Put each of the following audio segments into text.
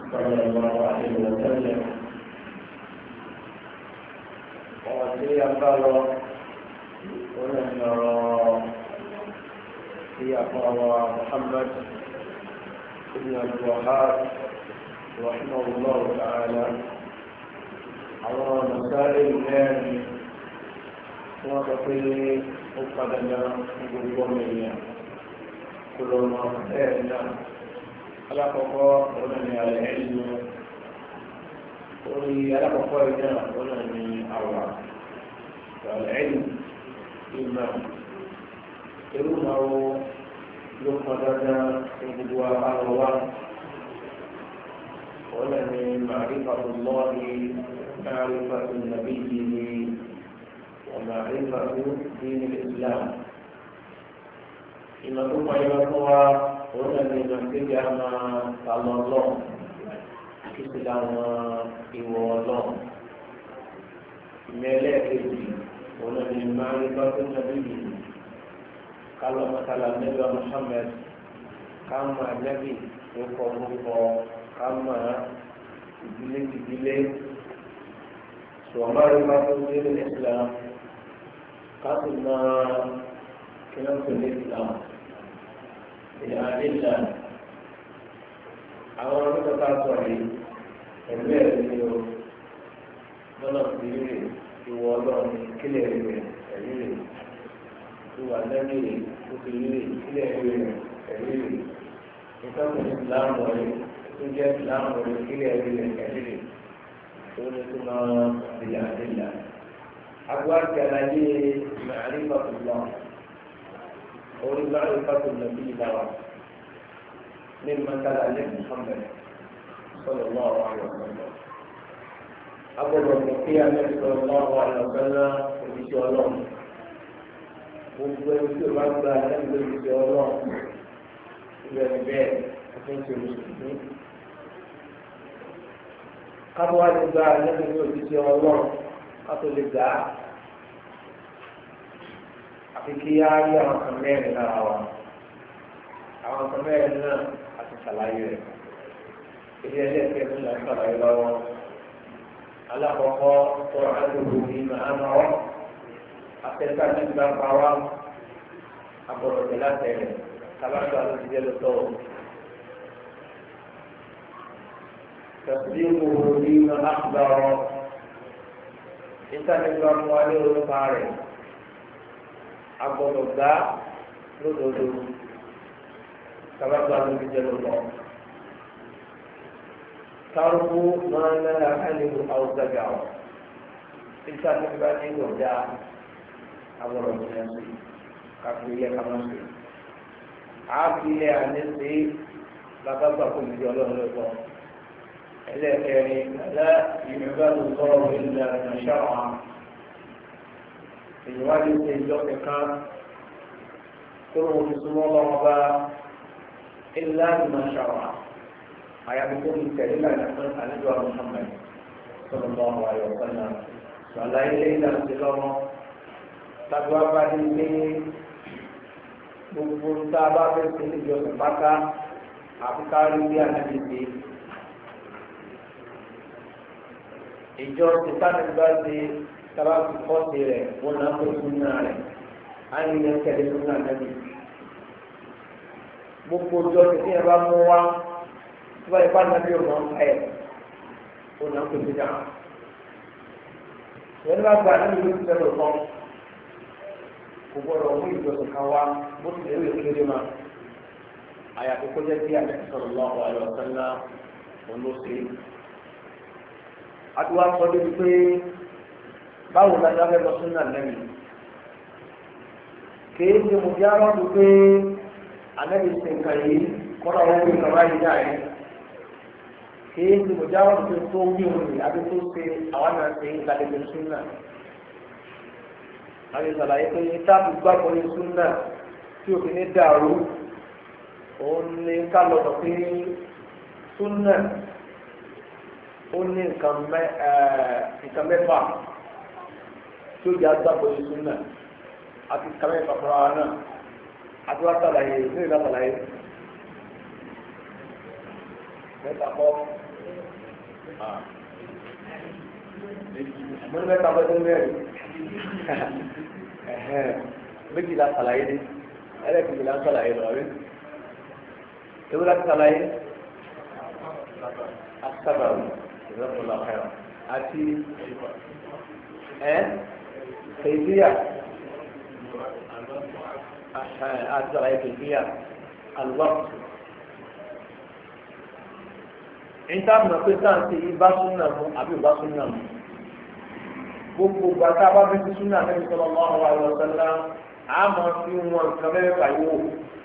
صلى الله عليه وسلم وفي قال ولم يرى في أقوى محمد بن عبد الوهاب رحمه الله تعالى على مسائل الآن وتقول أقدنا بقومنا كل ما أهلنا على قفاء ولن على العلم ولي على قفائنا ولن أروع فالعلم إما إنه يقدنا بقوة أروع ولن معرفة الله معرفة نبيه ومعرفة دين الإسلام إما ثم يقوى ولن نمسك ما قال الله إسلام إيوالله ملائكة ولن معرفة النبي قال مثلا النبي محمد كما النبي وقومه كما ìdílé ṣùgbọ́n bá tó dé ní Islam káàtó máa kí wọ́n tó ní Islam ìyá àdéhà àwọn ọlọ́dọ̀ ká sọ yìí ẹ̀mí ẹ̀rí ni o lọ́nà tí ìwọ ọlọ́run kílẹ̀ rẹ̀ ẹ̀rí rẹ̀ ìwà lẹ́mí rẹ̀ ó fi rí rẹ̀ kílẹ̀ rẹ̀ ẹ̀rí rẹ̀ ìtọ́jú Islam wọ̀nyí tó jẹ́ Islam wọ̀nyí kílẹ̀ rẹ̀ ẹ̀rí rẹ̀. ثم بالأدلة أقوال كلامي معرفة الله ومعرفة النبي له ممن كان عليه محمد صلى الله عليه وسلم أقول وفي النبي صلى الله عليه وسلم وفي الله gbogbo ẹni tí o bá gba ẹgbẹ́ ìṣe ọlọ́run ìrẹ̀lẹ̀ bẹ́ẹ̀ ẹ̀fín ṣe mùsùlùmí. Kátó wá lè gba ẹlẹ́gbẹ̀ẹ́ ní òṣìṣẹ́ ọlọ́run kátó lè gbà á. Àfi kí á rí àwọn kan mẹ́rin lára wa. Àwọn kan mẹ́rin náà a ti ṣàlàyé rẹ̀. Ilé ẹlẹ́gbẹ̀ẹ́ tó ń ṣàlàyé lọ́wọ́. Alákọ̀ọ́kọ́ tó àdúgbò ní màá máa wọ́. Afẹ́ká ní ìgbà pa wá. Àbọ̀rọ̀ tẹ̀ láti rẹ̀. Kábàtà ló ti jẹ́ lọ́tọ̀. تصديقه فيما أخبر إنسان يقول عليه القارئ أقول الداء ردود كما قال بجل الله ترك ما نهى عنه أو زجر إنسان يقول عليه الداء أقول الناس كافية كما سي عافية عن السي لا تبقى بجل الله لكن لا يعبد الله إلا ما شرع في واجب الجوع كان كله في سمو الله إلا بما شرع أي بكل كلمة نقول عن نبي محمد صلى الله عليه وسلم ولا إلا السلام تقوى بعدين gbogbo tá a bá fẹ́ sí ní ìjọsìn pátá àfikàrí bí ànábì sí. Ìjọ tìtánì bá di sábàbí kọ́ọ̀tì rẹ̀ wọ́n náà tó súnmọ́ rẹ̀ á ní ilé kẹ́lé súnmọ́ ànábì. Gbogbo ìjọ tìtí ẹ bá mú wá tí wọ́n ipá nàbí ò máa ń pa ẹ̀ ó náà tó ti dà. Ìyẹn bá gba ànábì ló ti sẹ́lẹ̀ kan kò gbọ́dọ̀ mú ìjọsìn kan wá bó ti lè rí kéré ma. Àyàfi kó jẹ́ bí ànábì sallallahu alaihi wasallam òun ló ṣe é. Àti wá sọ débi pé báwo la yára fẹ́ lọ sínú ànábì kìí ṣe mo já wọn tó pé ànábì ṣe nǹkan yìí kọ́nà wọn pé nǹkan báyìí dà yìí kìí ṣe mo já wọn tó tó wí òun yìí àbí tó ṣe àwọn náà ṣe ń gbàdégbé súnà àti ìṣàlàyé pé táàbù gbàgbọ́ ní súnà tí òfin ní dàrú òun ní ká lọ sọ pé súnà ó ní nǹkan mẹ́fà tí ó jẹ́ àgbàgbọ́ ní súnà àti nǹkan mẹ́fà fúnra wa náà àti wá sàlàyé ní ìlà sàlàyé mẹ́ta kọ́ mo ní mẹ́ta bọ́dún mẹ́rin méjìlá sàlàyé ní ẹlẹ́kìnjìlá sàlàyé lọ rí ewúrẹ́ sàlàyé asábàrù ìrọ́pọ̀lá ọ̀hẹ́rọ̀ àti kèfíà àti sàlàyé kèfíà alùpàpù. ìtàmùnà pé sáǹtì ìbá súnà mú àbí ìbá súnà mú gbogbo gbàtà bá fi súnà Nabi sallallahu alaihi wasallam àmọ́ fi wọn nǹkan mẹ́fà yìí wò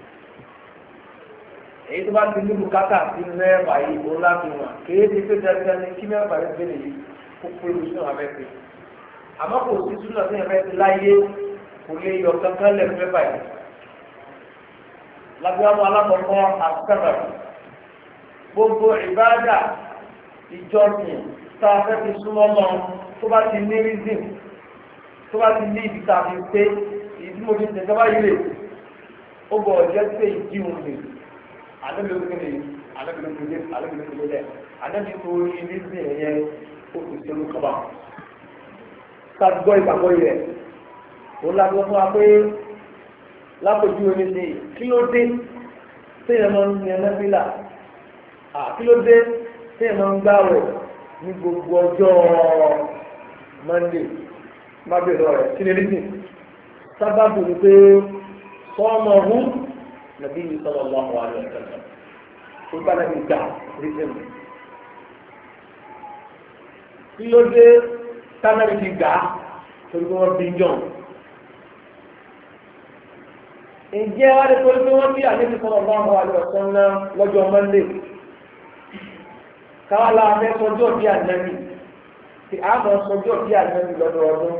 èyí tó bá ti ní bùkátà sí mẹ́fà yìí ó láti wọn kéé ti pé dandan ní kí mẹ́fà yìí gbélé yìí kó pé súnà abẹ́fẹ́ àmọ́ kò sí súnà tó yẹ fẹ́ ti láyé kò lè yọ kankan lẹ́nu mẹ́fà yìí lágbàmọ́ alákọ̀ọ́kọ́ àkàrà gbogbo ìbádà ìjọsìn tá a fẹ́ fi súnmọ́ lọ tó bá ti ní rízìn tó bá ti ní ibi tá a fi pé ìdí mo fi tẹ̀sán báyìí lè ó bọ̀ ọ̀jẹ́ pé ìdí òun lè àdébìlókèlè àdébì tó rí rízìn yẹn ó fi ṣerú kọ́ba ká gbọ́ ìgbàgbọ́ yẹ ó lágbọ́ fún wa pé lápòjú omi ní kí ló dé téèyàn máa ń yan nẹ́fílà kí ló dé téèyàn máa ń gbààwẹ̀ ní gbogbo ọjọ́ Monday má bèèrè rẹ̀ kí ni lítì sábàbù ni pé sọ́ọ̀mọ̀ ọ̀hún nàbí sallallahu alaihi wasallam tó bá nàbí gbà lítì mi kí ló dé tánàbí ti gbà torí pé wọ́n bí jọ̀ọ́. Ǹjẹ́ wá dé torí pé wọ́n bí àníbi sallallahu alaihi wasallam lọ́jọ́ Monday káwàlá abẹ́ sọjọ́ bí ànábì tí a mọ̀ sọjọ́ bí ànábì lọ́dọ̀ ọdún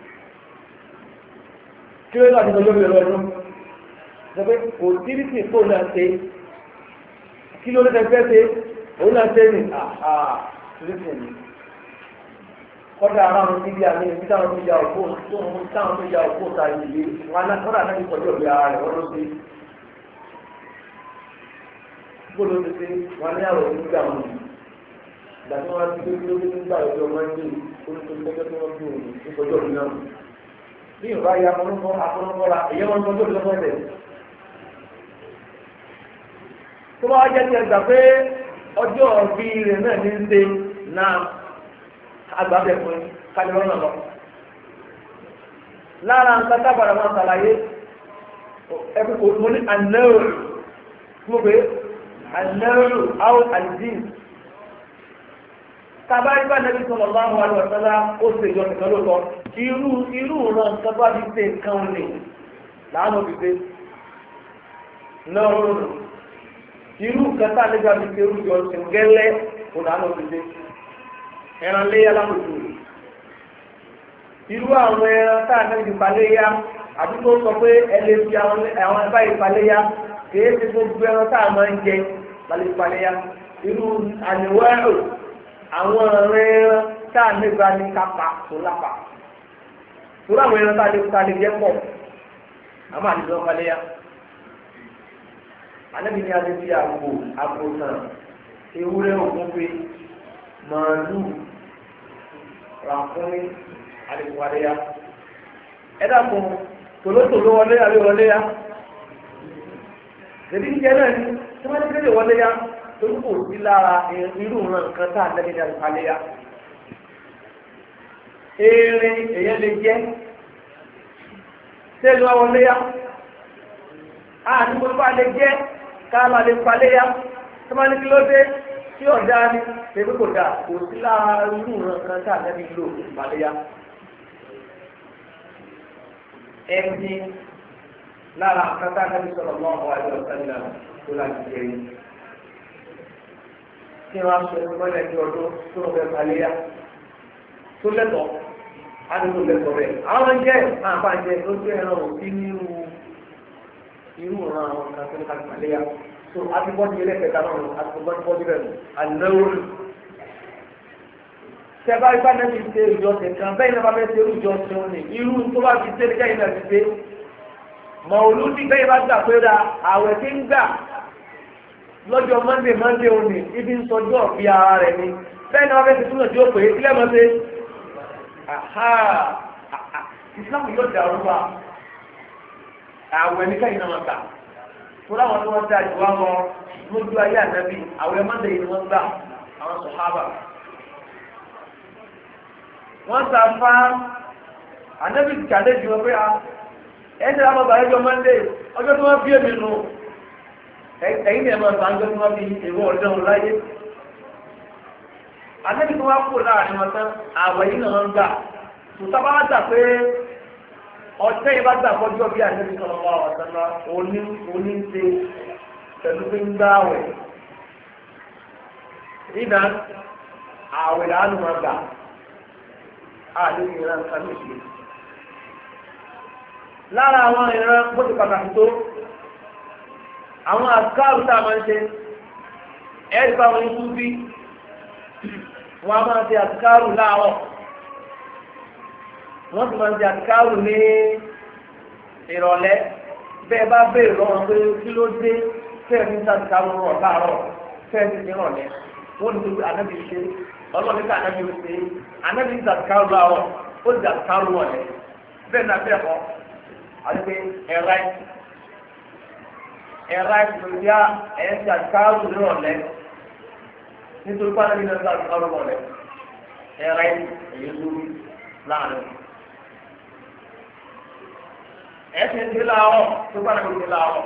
kí ó láti sọjọ́ bí ọdún sọ pé kò tírísì tó náà ṣe kí ló lẹ́sẹ̀ fẹ́ ṣe òun náà ṣe ní tírísì ni kọ́dà ara wọn ti bí àmì ibi táwọn tó ya òkú táwọn tó ya òkú ta ìdílé wọn náà kọ́dà náà ti sọjọ́ bí ara rẹ̀ wọ́n ló ṣe gbọ́dọ̀ ti ṣe wọn ní àrò nígbà wọn ìgbà tí wọ́n ti gbé lórí nígbà ọjọ́ mọ́ndé olùkọ́jọ́ tí wọ́n fi òun ní ọjọ́ òun náà bí ìrọ̀bá ya afọ́nọ́fọ́ra èyí wọn tọ́jú òun lọ́wọ́ ẹ̀ tó bá jẹ́ ti ẹgbà pé ọjọ́ ọ̀bí rẹ̀ náà ní ń ṣe náà agbábẹ́ fún kálíwọ́n náà lọ lára nǹkan tábàrà wọn ṣàlàyé ẹkùn kò mú ní anáwó mo pé anáwó àwọn àdín tàbárí bá Nabi sallallahu alaihi wasallam ó ṣe ìjọ nìkan ló sọ irú ìran nǹkan bá fi ṣe nǹkan lè láàánú fi ṣe náà irú nǹkan tá nígbà fi ṣe irújọ ṣe gẹ́lẹ́ kò láàánú fi ṣe ẹran léyà lápòjù irú àwọn ẹran tá nígbà fi paléyà àbí tó sọ pé ẹlẹ́ fi àwọn ẹbá ìpaléyà kìí ṣe gbogbo ẹran tá a máa ń jẹ lálẹ́ ìpaléyà irú àníwẹ́rù àwọn ẹran tá a nígbà ní kápá tó lápá torí àwọn ẹran tá a lè jẹ pọ̀ àmọ́ àdìsọ́ ọ̀kadẹ́yà alẹ́bi ní alẹ́ bí àpò náà ewúrẹ́ ògúnfe màálù ràkúnmí àdìsọ́kadẹ́yà ẹ dàpọ̀ tòlótòló wọlé àbí wọlé yá lèbi jíjẹ náà ni tí wọ́n ti kéde wọlé yá torí kò sí lára irú ìran nǹkan tá a lẹ́bi ní àdìsọ́kadẹ́yà eré èyẹ lè jẹ́ sẹ́nu wọlé yá àti gbogbo alẹ́ jẹ́ káàmà lè paléyá tó máa ní kí ló dé tí ọ̀dá ní ẹgbẹ́ kò dá kò sí lára irú ìran kan tá àjẹ́bí lò paléyá ẹni lára kan tá àjẹ́bí sọ̀rọ̀ mọ́ ọ̀wọ́ àjọ sẹ́lẹ̀ tó láti jẹ́ yìí tí wọ́n sọ ẹgbẹ́ mọ́lẹ̀ ní ọdún tó ń fẹ́ paléyá tó lẹ́tọ̀ọ́ adúgbò lẹ́tọ̀ọ́ rẹ̀ àwọn jẹ́ àbájẹ́ tó jẹ́ ẹran òbí nínú irú ọ̀ràn àwọn kan tó ní ká gbàlẹ́ yá so àtibọ́dì ẹlẹ́kẹ̀ẹ́ta náà àtibọ́dì bẹ̀rẹ̀ ànáwó tẹ́bá ipá náà ti ṣe ìjọsìn kan bẹ́ẹ̀ náà bá fẹ́ ṣe ìjọsìn òní irú tó bá fi ṣe ní kẹ́yìn náà ti ṣe mọ̀ọ́lú tí bẹ́ẹ̀ bá gbà pé ra àwẹ̀ tí ń gbà lọ́jọ́ mọ́ndé òní ibi ń sọjọ́ bí ara rẹ̀ ni bẹ́ẹ̀ ni wọ́n fẹ́ ti túnà tí ó pè é sílẹ̀ mọ́ sí Islam yóò dàrú wa àwọn ẹni káyìn náà máa gbà tó láwọn tó wọ́n dá ìwà wọn lójú ayé ànábì àwọn ẹ̀mọ́dé yìí ni wọ́n gbà àwọn sọ̀hábà wọ́n sá fá ànábì challenge wọn pé ẹ̀ẹ́dẹ̀ àwọn bàbá ẹjọ́ mọ́ndé ọjọ́ tí wọ́n bí èmi nù ẹ̀yìn ni ẹ̀mọ́ ìbànújẹ́ tí wọ́n bí èrò ọ̀dọ́ láyé ànábì tí wọ́n kú láàrin wọn tán àwẹ̀ yìí náà ń gbà tó sábà wá gbà pé ọ̀tẹ́ yìí bá gbà kọjọ́ bí ànábì sọ̀rọ̀ wá ọ̀sán náà òní ń ṣe pẹ̀lú pé ń gbà àwẹ̀ ìdá àwẹ̀ làánù máa gbà àdéhùn ìran kan ní ìṣe lára àwọn ìran bó ti pàtàkì tó àwọn àkáàrù tá a máa ń ṣe ẹ̀rí bá wọn ikú bí wọn a máa ṣe àkáàrù láàárọ̀ wọ́n ti máa ń ṣe àkáàrù ní ìrọ̀lẹ́ bẹ́ẹ̀ bá béèrè lọ́wọ́ pé kí ló dé fẹ́ẹ̀ ní sàkáàrù rọ̀ láàárọ̀ fẹ́ẹ̀ ní ìrọ̀lẹ́ wọ́n ní gbogbo ànábì ṣe ọlọ́ọ̀ni ká ànábì ṣe ànábì ní sàkáàrù láàárọ̀ ó ti sàkáàrù wọ̀lẹ́ bẹ́ẹ̀ náà bẹ́ẹ̀ kọ́ àti pé ẹ̀rá ìpòlìyà ẹ̀ẹ́sì àkáàrù nírọ̀lẹ́ nítorí pé ànábì náà sàkáàrù wọ̀lẹ́ ẹ̀rá èyí lórí láàrin ẹ̀ẹ́sì ń dé láàárọ̀ tó bá nàbẹ̀ ń dé láàárọ̀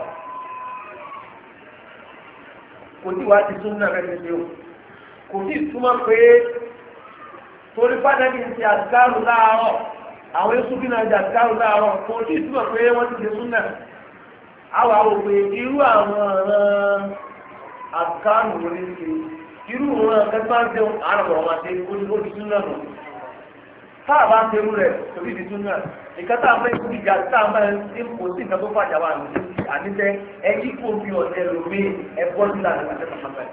kò tí wàá ti tún náà rẹ̀ ṣe o kò tí túmọ̀ pé torí pàtàkì ti àdìkárù láàárọ̀ àwọn èso bí náà di àdìkárù láàárọ̀ kò tí túmọ̀ pé wọ́n ti ṣe tún náà àwọn àwọn òpè irú àwọn ọ̀ràn àdìkárù wọlé ṣe irú ọ̀ràn kẹfà jẹun àrùn ọ̀rọ̀ àti ó ti tún náà nù táà bá ń ṣerú rẹ̀ torí ti tún náà ìka tá a máa ń kú ìjà tá a máa ń kó sí nǹkan tó fàjà wà ní àníṣe ẹjí kò fi ọ̀tẹ̀ lómi ẹ̀bọ́ sílẹ̀ àti Muhammad.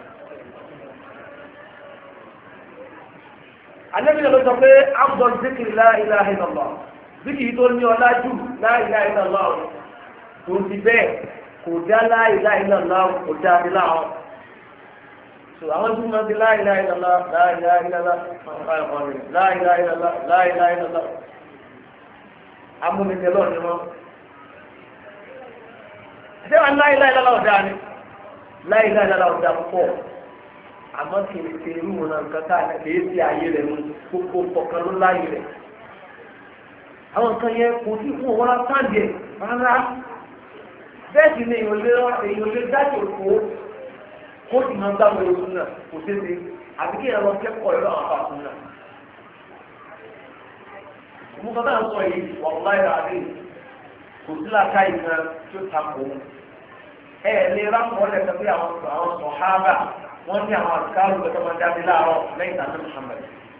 Ànábì náà ló sọ pé afdal zikri la ilaha illallah zikri tó ní ọlá jù la ilaha illallah tó ti bẹ́ẹ̀ kò dá la ilaha illallah kò dá ní láwọn. àwọn tó máa ń fi la ilaha illallah la ilaha illallah la ilaha illallah la ilaha illallah amúnitẹ́lọ́ ni wọ́n. ṣé wọn la ilaha illallah ọ̀dà ni la ilaha illallah ọ̀dà púpọ̀ àmọ́ kì í ṣe irú wọn nǹkan ká kì í ṣe ààyè rẹ̀ mú gbogbo kọ̀ọ̀kan ló láàyè rẹ̀. àwọn nǹkan yẹn kò sí fún wọn sáǹdì ẹ̀ rárá bẹ́ẹ̀ sì ni èèyàn lè dájú òkú kó sì máa ń dáwọ́ ewu náà kò ṣeé ṣe àbí kí ẹ̀rọ kẹ́kọ̀ọ́ ẹ̀rọ àwọn àpapọ̀ náà. mo kọ́ náà sọ yìí wọ́n láì rà rí kò sí làákà ìkan tí ó takò ẹ lè rákọ̀ lẹ́sẹ̀ pé àwọn sọ̀hábà wọ́n ní àwọn àkàrù lọ́tọ́ máa jáde láàárọ̀ lẹ́yìn tàbí Muhammad.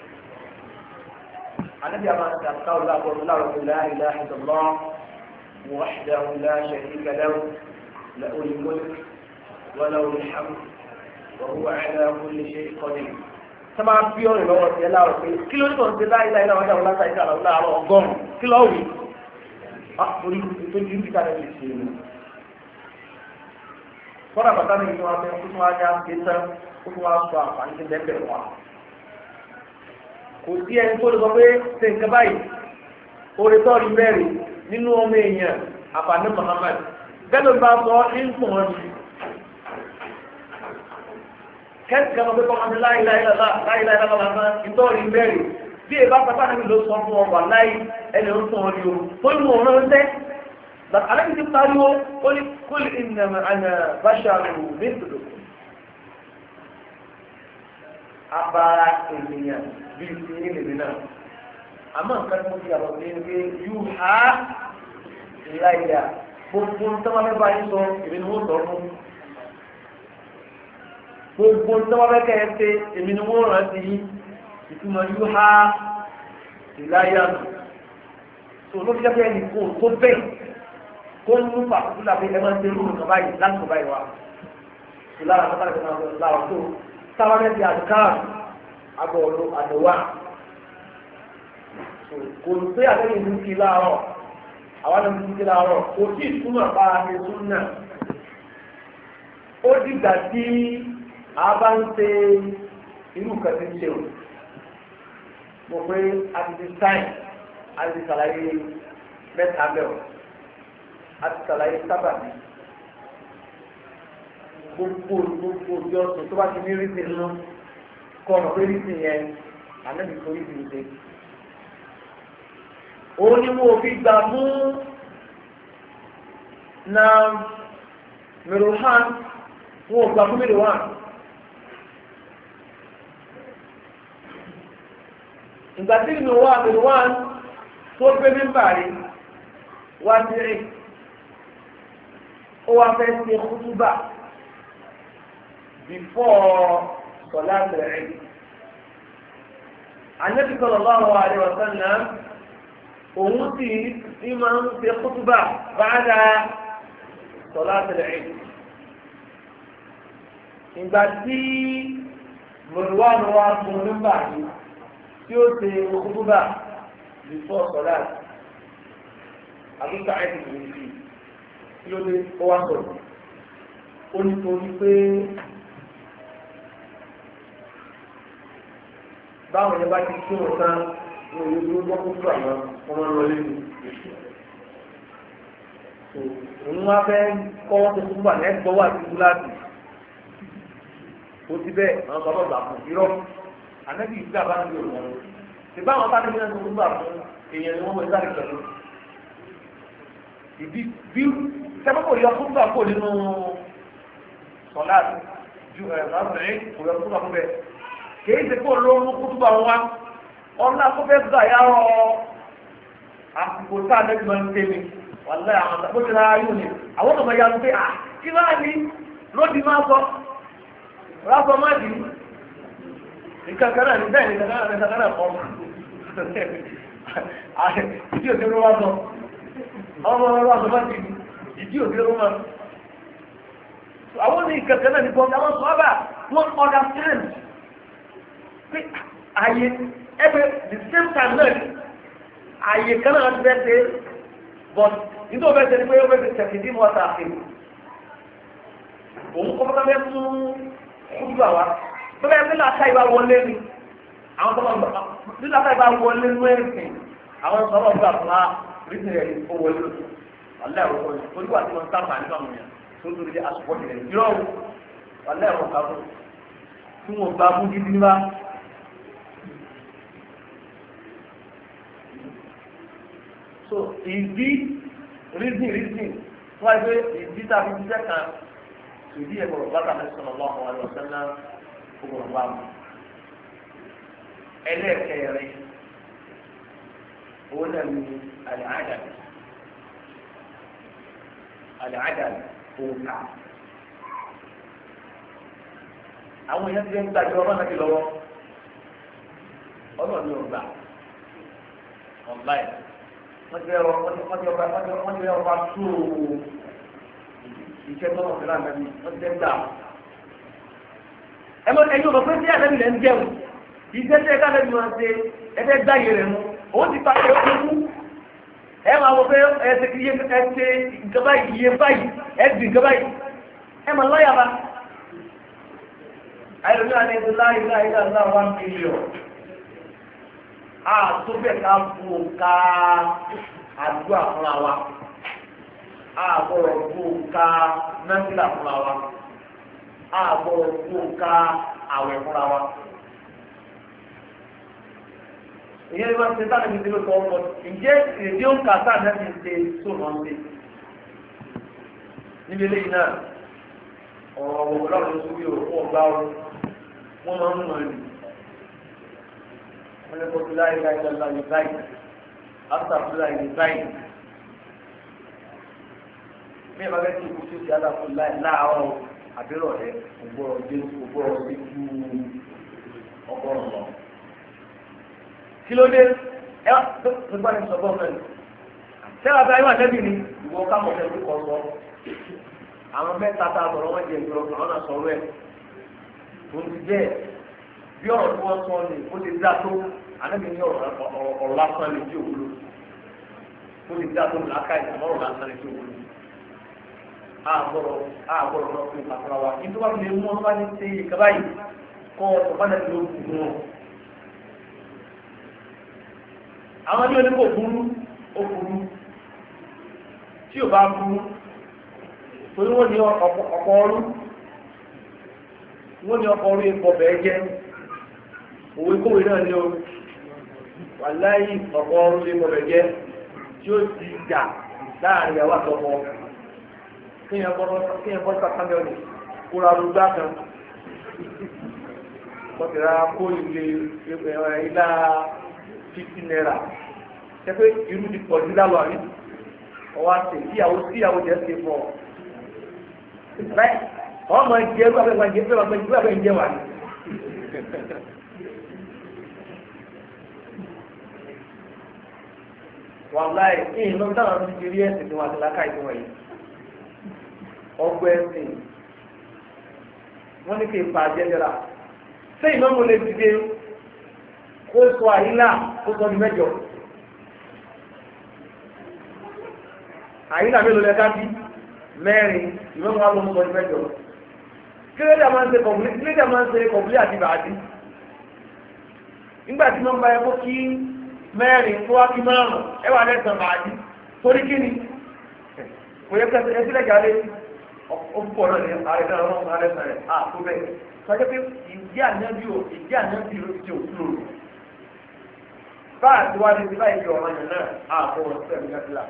ànábì àwọn àkàrù láàárọ̀ la ilaha illallah wahdahu la sharika lahu lahul mulk wa lahul hamd wa huwa ala kulli shay'in qadir. sábà bí ọ̀rẹ́ lọ́wọ́ sí ẹ láàárọ̀ pé kí ló ní kàn ṣe láì láì láwọn ajáwó látàrí ká láàárọ̀ ọgọ́rùn-ún kí lọ́ọ̀ wí. orí tó ju bí ká lè ṣe é kọ́nà bàtà mi ní wọn bẹ kó tún wá dá ké tán kó tún wá sọ àǹfààní tó bẹ́ẹ̀ bẹ́ẹ̀ wá. kò sí ẹni tó lè sọ pé ṣe nǹkan báyìí orí tọ́ọ̀rì mẹ́rin nínú ọmọ èèyàn àfààní Muhammad bẹ́ẹ̀ ló bá sọ ní nkùn wọn ni. kẹ́sì kan pé kọ́mọdé láìláìlá lásán ìtọ́ọ̀rì mẹ́rin bí èèbá pátá níbi ló sọ fún ọ wà láì ẹni ó sàn ọ ní o tó ní wọn ránṣẹ́. Àlẹ́ ti pariwo ó ní kul innama ana basharun mithlukum. Abara ènìyàn bíi ti ní lèmi náà. Àmọ́ nǹkan tí mo ti àbọ̀ sí ni pé yóò há ìlàyà gbogbo ntọ́wọ́ fẹ́ bá yín sọ èmi ni wọ́n sọ fún. Gbogbo ntọ́wọ́ fẹ́ kẹ́ ẹ ṣe èmi ni wọ́n rántí yín. Ìtumọ̀ yóò há ìlàyà nù. Sọ̀rọ̀ fi jẹ́ pé ẹnì kò tó bẹ́ẹ̀. Kó ń mú pàtó lábẹ́ ẹ máa ń tẹ́lú nǹkan báyìí láti kọ̀ báyìí wá. Ìlànà tó bá lè máa lọ láwọn tó sáwọn ti àdùkáàrù agbọ̀ọ̀lù àdùwà. Kò sí àtẹ́yìn ìlú kí láàárọ̀, àwọn ọmọ ìlú kí láàárọ̀, kò sí ìtumọ̀ bá a ṣe tún náà. Ó dìgbà tí a bá ń ṣe irú nǹkan ti ń ṣe o mo pé a ti di sáìn a ti ṣàlàyé mẹ́ta mẹ́wọ̀ a ti ṣàlàyé sábàbí gbogbo ọjọ́ tó bá ti ní rísì nínú kọ́ ọ̀nà pé rísì yẹn ànábì tó rísì ń ṣe. òun ni mo fi gbà mú na Mirohan wọn ò gbà fún Mirohan. ìgbà tí Mirohan tó gbé mímbà rí wá sí rí ó wá fẹ́ ṣe kútúbà before Salat al-Eid. Ànábì sallallahu alaihi wa sallam òun sì ní máa ń ṣe kútúbà ba'da Salat al-Eid. ìgbà tí Mirohan wá fún mímbà rí tí ó ṣe kútúbà before Salat àbúkà ẹ̀sìn kò ní sí kí ló dé ó wá sọ̀rọ̀ ó ní torí pé báwọn yẹn bá ti kí wọn tán ní òye tó gbọ́ kúkú àwọn ọmọ lọ lẹ́nu òun wá fẹ́ kọ́ wọ́n tó kúkú àná ẹ̀gbọ́ wà sí gúláàsì ó ti bẹ́ẹ̀ àwọn bàbá bà fún irọ́ ànábì ìgbà bá ń lò wọ́n ṣe báwọn bá ní ẹni tó kúkú àfún èèyàn ni wọ́n wọ sáré pẹ̀lú ìdí bí sẹ́kọ̀ọ́ yọ kúkú àpò nínú sọ̀lá ju ẹ̀rọ̀mọ̀rin kò yọ kúkú àpò bẹ́ẹ̀ kìí ṣe kó ló ń kútúbà wá ọ̀nà akọ́fẹ́ gbà yá ọ àsìkò tá a lẹ́gbẹ̀ẹ́ ń tẹ́mi wàlẹ́ àwọn àtàkùnrin ara yóò ní àwọn ọmọ ya ń pé à kí máa ní lódì máa sọ ráfọ má dì í nǹkan náà ní bẹ́ẹ̀ ní nǹkan náà kọ́ ìdí òde ló wá sọ ọmọ ọlọ́wọ́ àti má dì í ìdí òde ló máa àwọn ní nǹkan náà ní bọ́ọ̀dù àwọn sọ́ọ́bà wọ́n understand ayé ẹgbẹ́ the same time náà ayé kan náà ti bẹ́ẹ̀ ṣe but nítorí o bẹ́ẹ̀ ṣe ni pé o bẹ́ẹ̀ ṣe tẹ̀sí ní mọ́ta àfihàn òun kọ́ fọ́nká bẹ́ẹ̀ fún kúndùn àwa tó bẹ́ẹ̀ bí làákà ìbá wọlé ni àwọn sọ́mọ́ gbà bí làákà ìbá wọlé ní ẹ̀sìn àwọn sọ́mọ́ gbà fún wa rísìn rẹ̀ ó wọlé lóṣù wàlẹ́ àwọn ọ̀rọ̀ olúwa tí wọ́n ń sábà nípa àwọn èèyàn tó ń torí aṣọ ìrẹ̀ yọ̀ wàlẹ́ àwọn ọ̀kà fún tí wọ́n gbà fún gidi níbà. So ìdí reason wọ́n gbé ìdí tàbí jíjẹ́ kan ìdí ẹ̀kọ́ bàtà ní sallallahu alaihi wasallam ọgbọ̀n bá mu. ẹlẹ́ẹ̀kẹrin owó náà ní àlàádà òǹkà. àwọn èèyàn ti ń gbàgbé ọmọ náà ti lọ́wọ́ ọlọ́run ní ọgbà online. wọ́n ti rẹ̀ ọba tó iṣẹ́ tó wọ́n fi rà nàbí wọ́n ti rẹ̀ gbà. ẹ̀yin ọ̀bọ̀ pé sí àlẹ́bí rẹ̀ ń jẹun iṣẹ́ tí ẹ̀ka àlẹ́bí wọn ṣe ẹ̀fẹ́ gbá iye rẹ̀ mú òun ti pa ẹ̀ ó kú. ẹ máa wọ pé ẹsẹ̀ kí iye ẹsẹ̀ nǹkan báyìí iye báyìí ẹ̀sìn nǹkan báyìí ẹ máa lọ́yà bá. ayélujára ní ẹsẹ̀ láyé náà 1 billion. tó bẹ̀ ká fún un ká àdúrà fúnra wa àbọ̀rọ̀ fún un ká nọ́ńtìlà fúnra wa àbọ̀rọ̀ fún un ká àwẹ̀ fúnra wa. ìyẹn ní wọ́n ti sáà níbi tí ó sọ ọ́ ǹjẹ́ èdè ó ń kà sáà náà ti ṣe tó náà ṣe. níbi eléyìí náà ọ̀rọ̀ ọ̀wọ̀ lọ́rùn sórí òkú ọ̀gbá wọn máa ń mọ̀ ẹ́ wọ́n lè kó láyé láyé lọ́la ní báyìí after láyé ní báyìí bí ẹ bá fẹ́ kí ikú tó ti àdàkù láàárọ̀ àbírọ̀ rẹ̀ ògbọ́rọ̀ dé ògbọ́rọ̀ sí ju ọgọ́rùn lọ. kí ló dé ẹ tó gbá ní sọ́gbọ́n fẹ́ sẹ́wà bí ayé wà lẹ́bí ni ìwọ kápọ̀ fẹ́ kọ́ sọ àwọn mẹ́ta tá a sọ̀rọ̀ wọ́n jẹ ìgbọ̀rọ̀ kan náà sọ̀rọ̀ ẹ̀ tó ń ti bẹ́ẹ̀ bí ọ̀rọ̀ tí wọ́n sọ ni ó ti dá tó ànábi ní ọ̀rọ̀ lásán lè tí òwúlò ó ti dá tó làákà ìdáná ọ̀rọ̀ lásán lè tí òwúlò àgbọ̀rọ̀ lọ fún ìpàkọ́ra wa nítorí wọ́n fi lè mú ọ́n bá ní ṣe ìkàbá yìí kọ́ ọ̀pọ̀lọpọ̀ ló kù wọn. Àwọn ní oníkò burú ó burú tí ò bá burú torí wọ́n ní ọkọ̀ ọrú wọ́n ní ọkọ̀ orí ẹ̀kọ́ bẹ̀ẹ́ jẹ́ òwe kówé náà ní o wà láyé ọkọ̀ orí ẹ̀kọ́ bẹ̀ẹ́ jẹ́ tí ó ti jà láàrin ìyàwó àtọkọ kíyàn bọ́ sàkámẹ́ ọ̀nì kóra lóògbà kan wọ́n ti ra kó ilá 50 naira ṣe pé irú ti pọ̀ sí lálọ́ àrí ọwọ́ àti tíyàwó jẹ́ ṣe fọ́ ọmọ ìjẹ́ ẹgbẹ́ ìjẹ́ wà ní. Wàláì ní ìlú táwọn ti rí ẹ̀sìn tí wọ́n ti láká ìlú wọ̀nyí. Ọgbẹ́ ẹ̀sìn wọ́n ní kí n pa jẹ́jẹ́ra. Ṣé ìmọ̀mù lè dìde kó sọ àyílà kó sọ ní mẹ́jọ? Àyílà mélòó lẹ́ka bí? Mẹ́rin ìmọ̀mù wa ló ń sọ ní mẹ́jọ. Kílódé máa ń ṣe kọ̀bùlé àti bàádì. Nígbà tí wọ́n bá yẹ kó kí mẹ́rin tó wá kí márùn-ún ẹwà lẹ́sàn bàádì. Torí kí ni? Kò yẹ kẹsẹ̀ ẹsílẹ̀ jáde ó pọ̀ náà ní ààrẹ náà wọ́n máa lẹ́sàn rẹ̀ tó bẹ́ẹ̀. Sọ́jọ́ pé ìdí ànábì ló ti ṣe òkúrò. Báà tí wá ní ti báyìí jọ ọ̀rọ̀ yẹn náà àkọ́wọ́ sẹ́mi gàdúrà.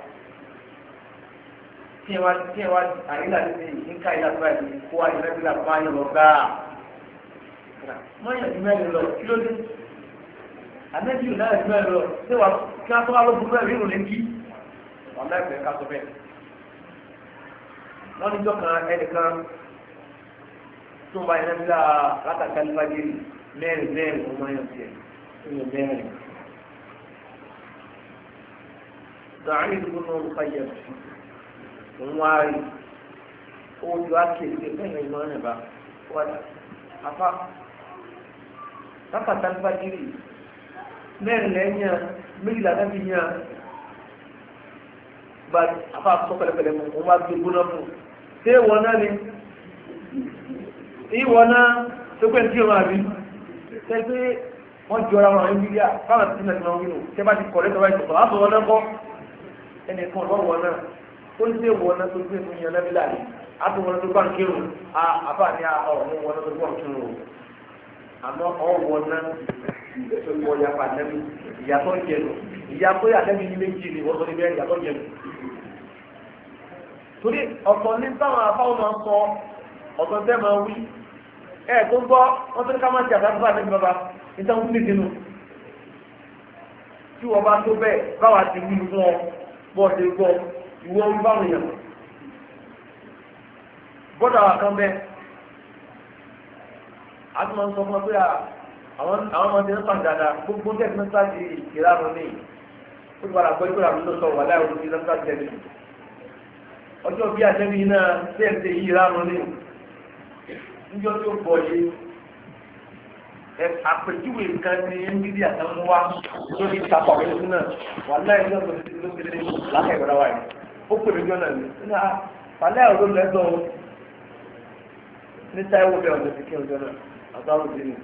Kí ẹ wá àyílà ní nǹka ìlà tó báyìí kó wá ìlà tó bá yẹn lọ gbáà. Wọ́n yàn ní mẹ́rin lọ kí ló dé? Ànábì yóò náà ní mẹ́rin lọ ṣé wàá kí wọ́n tó wá lóògùn bẹ́ẹ̀ rírun ní kí? Wọ́n náà fẹ́ ká sọ bẹ́ẹ̀. Wọ́n ní jọ́ kan ẹnìkan tó ń bá yẹn nílá látàkà nípàdé mẹ́rin ọmọ yẹn tiẹ̀ nínú mẹ́rin. Dàárín ìdúgbò náà ń fàyẹ̀ òun wá rí ojú akéèké fẹ́yìn ìmọ̀ rẹ̀ bá wà afá lápàtà nípàdé mẹ́rin lẹ́yìn méjìlá náà fi yàn gba afá sọ pẹ̀lẹ́pẹ̀lẹ́ mọ́ òun wá gbé gbóná fún ṣé ìwọ náà ni ìwọ náà tó pẹ́ tí o máa rí ṣe pé wọ́n jọra wọn ní bíbíà fáwọn tí náà ti máa ń wínú ṣé bá ti kọ̀ lẹ́tọ̀ wáyé sọ̀tọ̀ láti wọn náà kọ́ ẹnìkan lọ́wọ́ náà ó ń ṣe wọn náà tó gbé fún yan náà bílà yìí á tó wọn náà tó bá ń kírun àbá ní ọ̀hún wọn náà tó bá ń kírun o àmọ́ ọ̀wọ́ náà tó wọ yàpá nẹ́bí ìyàtọ̀ jẹnu ìyàtọ̀ yàtẹ́bí ní méjì ni wọ́n tó ní bẹ́ẹ̀ ìyàtọ̀ jẹnu torí ọ̀tọ̀ ní táwọn afáwọn máa sọ ọ̀tọ̀ tẹ́ máa wí tó ń gbọ́ wọ́n tó ní ká máa ṣe àtàkùn àti ẹgbẹ́ bàbá níta ń fi sínú tí wọ́n bá tó bẹ́ẹ̀ báwa ti wí fún ọ bọ́ ṣe gbọ́ ìwọ orí báwọn èèyàn gbọ́dọ̀ àwọn kan bẹ́ẹ̀ a ti máa ń sọ fún ọ pé àwọn ọmọdé ń pàǹ dáadáa gbogbo tẹ́sí ń sáàjì ìlànà ní ó ti padà gbọ́ ìgbéra mi ló sọ wà láì orí ìlànà sáàjì ẹni ọjọ́ bí àtẹ́bí náà tẹ́ẹ̀sì yìí ìlànà ní níjọ́ tí ó bọ̀ yìí àpèjúwe nǹkan ní ndidi àtàwọn wa lórí ìtàkùn àwọn ẹlẹ́sìn náà wà láì ní ọ̀dọ̀ títí lókèlè lákà ìwọ̀dà wáyé ó pè mí jọ́nà ní wàlẹ́ ọ̀dọ́ lẹ́dọ̀ ní táìwò bẹ́ẹ̀ ọ̀dọ̀ sí kí ọjọ́ náà àtàwọn òbí ni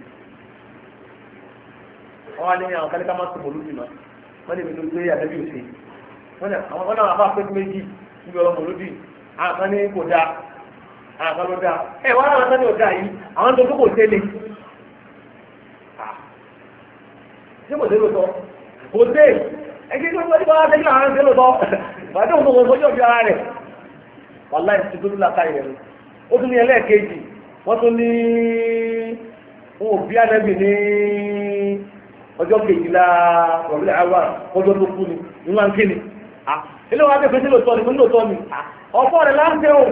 wọ́n wá ní àwọn kálíkà máa tó mọ̀lúbì mà wọ́n lè mi ló gbé àdébí òsè wọ́n náà àbá pé méjì níbi ọ̀rọ̀ mọ̀lúbì àwọn kan ní kò dáa àwọn kan ló dáa wọ́n náà sani ò dáa yìí àwọn tó kò tẹ́lẹ̀ ṣé kò tẹ́lẹ̀ tọ́ kò tẹ́ ẹgbẹ́ tí wọ́n ti bá tẹ́lẹ̀ àwọn tẹ́lẹ̀ tọ́ wàá tó wọn sọ́jọ́ bí ara rẹ̀ wàláì ti tó lula káyọ̀ rẹ̀ ó tún ní ẹlẹ́ẹ̀kejì wọ́n tún ní wọn ò bí ànábì ní ọjọ́ kejìlá rọ̀bílẹ̀ àwa ọjọ́ tó kú ni níwọ̀n kí ni ilé wa bẹ́ẹ̀ pẹ́sẹ́ lóòótọ́ ni mo ní lóòótọ́ ni ọ̀pọ̀ rẹ̀ láńtẹ́ o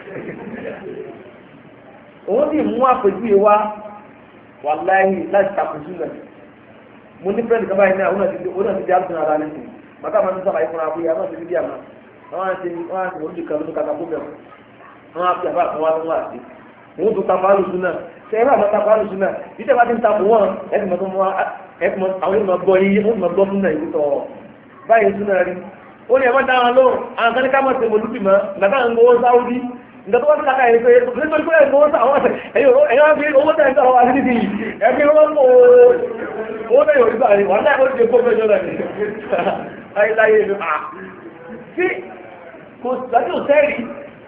òun sì mú àpèjúwe wa wàláì láti takùsù náà mo ní fẹ́ẹ̀lì kan báyìí náà òun náà ti di àlùfáà ara ní sìn bàtà máa ń sábà yìí fúnra bóyá náà ti di àmà wọ́n á ti mọ̀lúdì kan lójú kàkà fún bẹ̀rù wọ́n á fi àbá àtàwọn àtàwọn àti òun tó tapá lùsùn náà ṣe ẹ̀rọ àmọ́ tapá lùsùn náà yìí tẹ́ bá ti ń tapò wọ́n àwọn èèyàn gbọ́ yìí wọ́n máa gbọ́ fún náà ìlú tọ̀ báyìí sún náà rí ó ní ẹ̀mọ́ dáhùn lóhùn àwọn kan ní ká mọ̀ sí mọ̀lúdì mọ́ gbàtà ń gbowó sáwùdí nǹkan tó wá sí káká yẹn pé nítorí pé ẹ̀gbọ́n àwọn ẹ̀yọ́ fi owó tẹ̀ ń tọrọ wá sí títì ẹ̀mí wọn mú owó tẹ̀ yóò gbà ní wà láì ó ti kó fẹ́ jọ́nà ní láyé ìlú à sí kò sájú sẹ́ẹ̀rì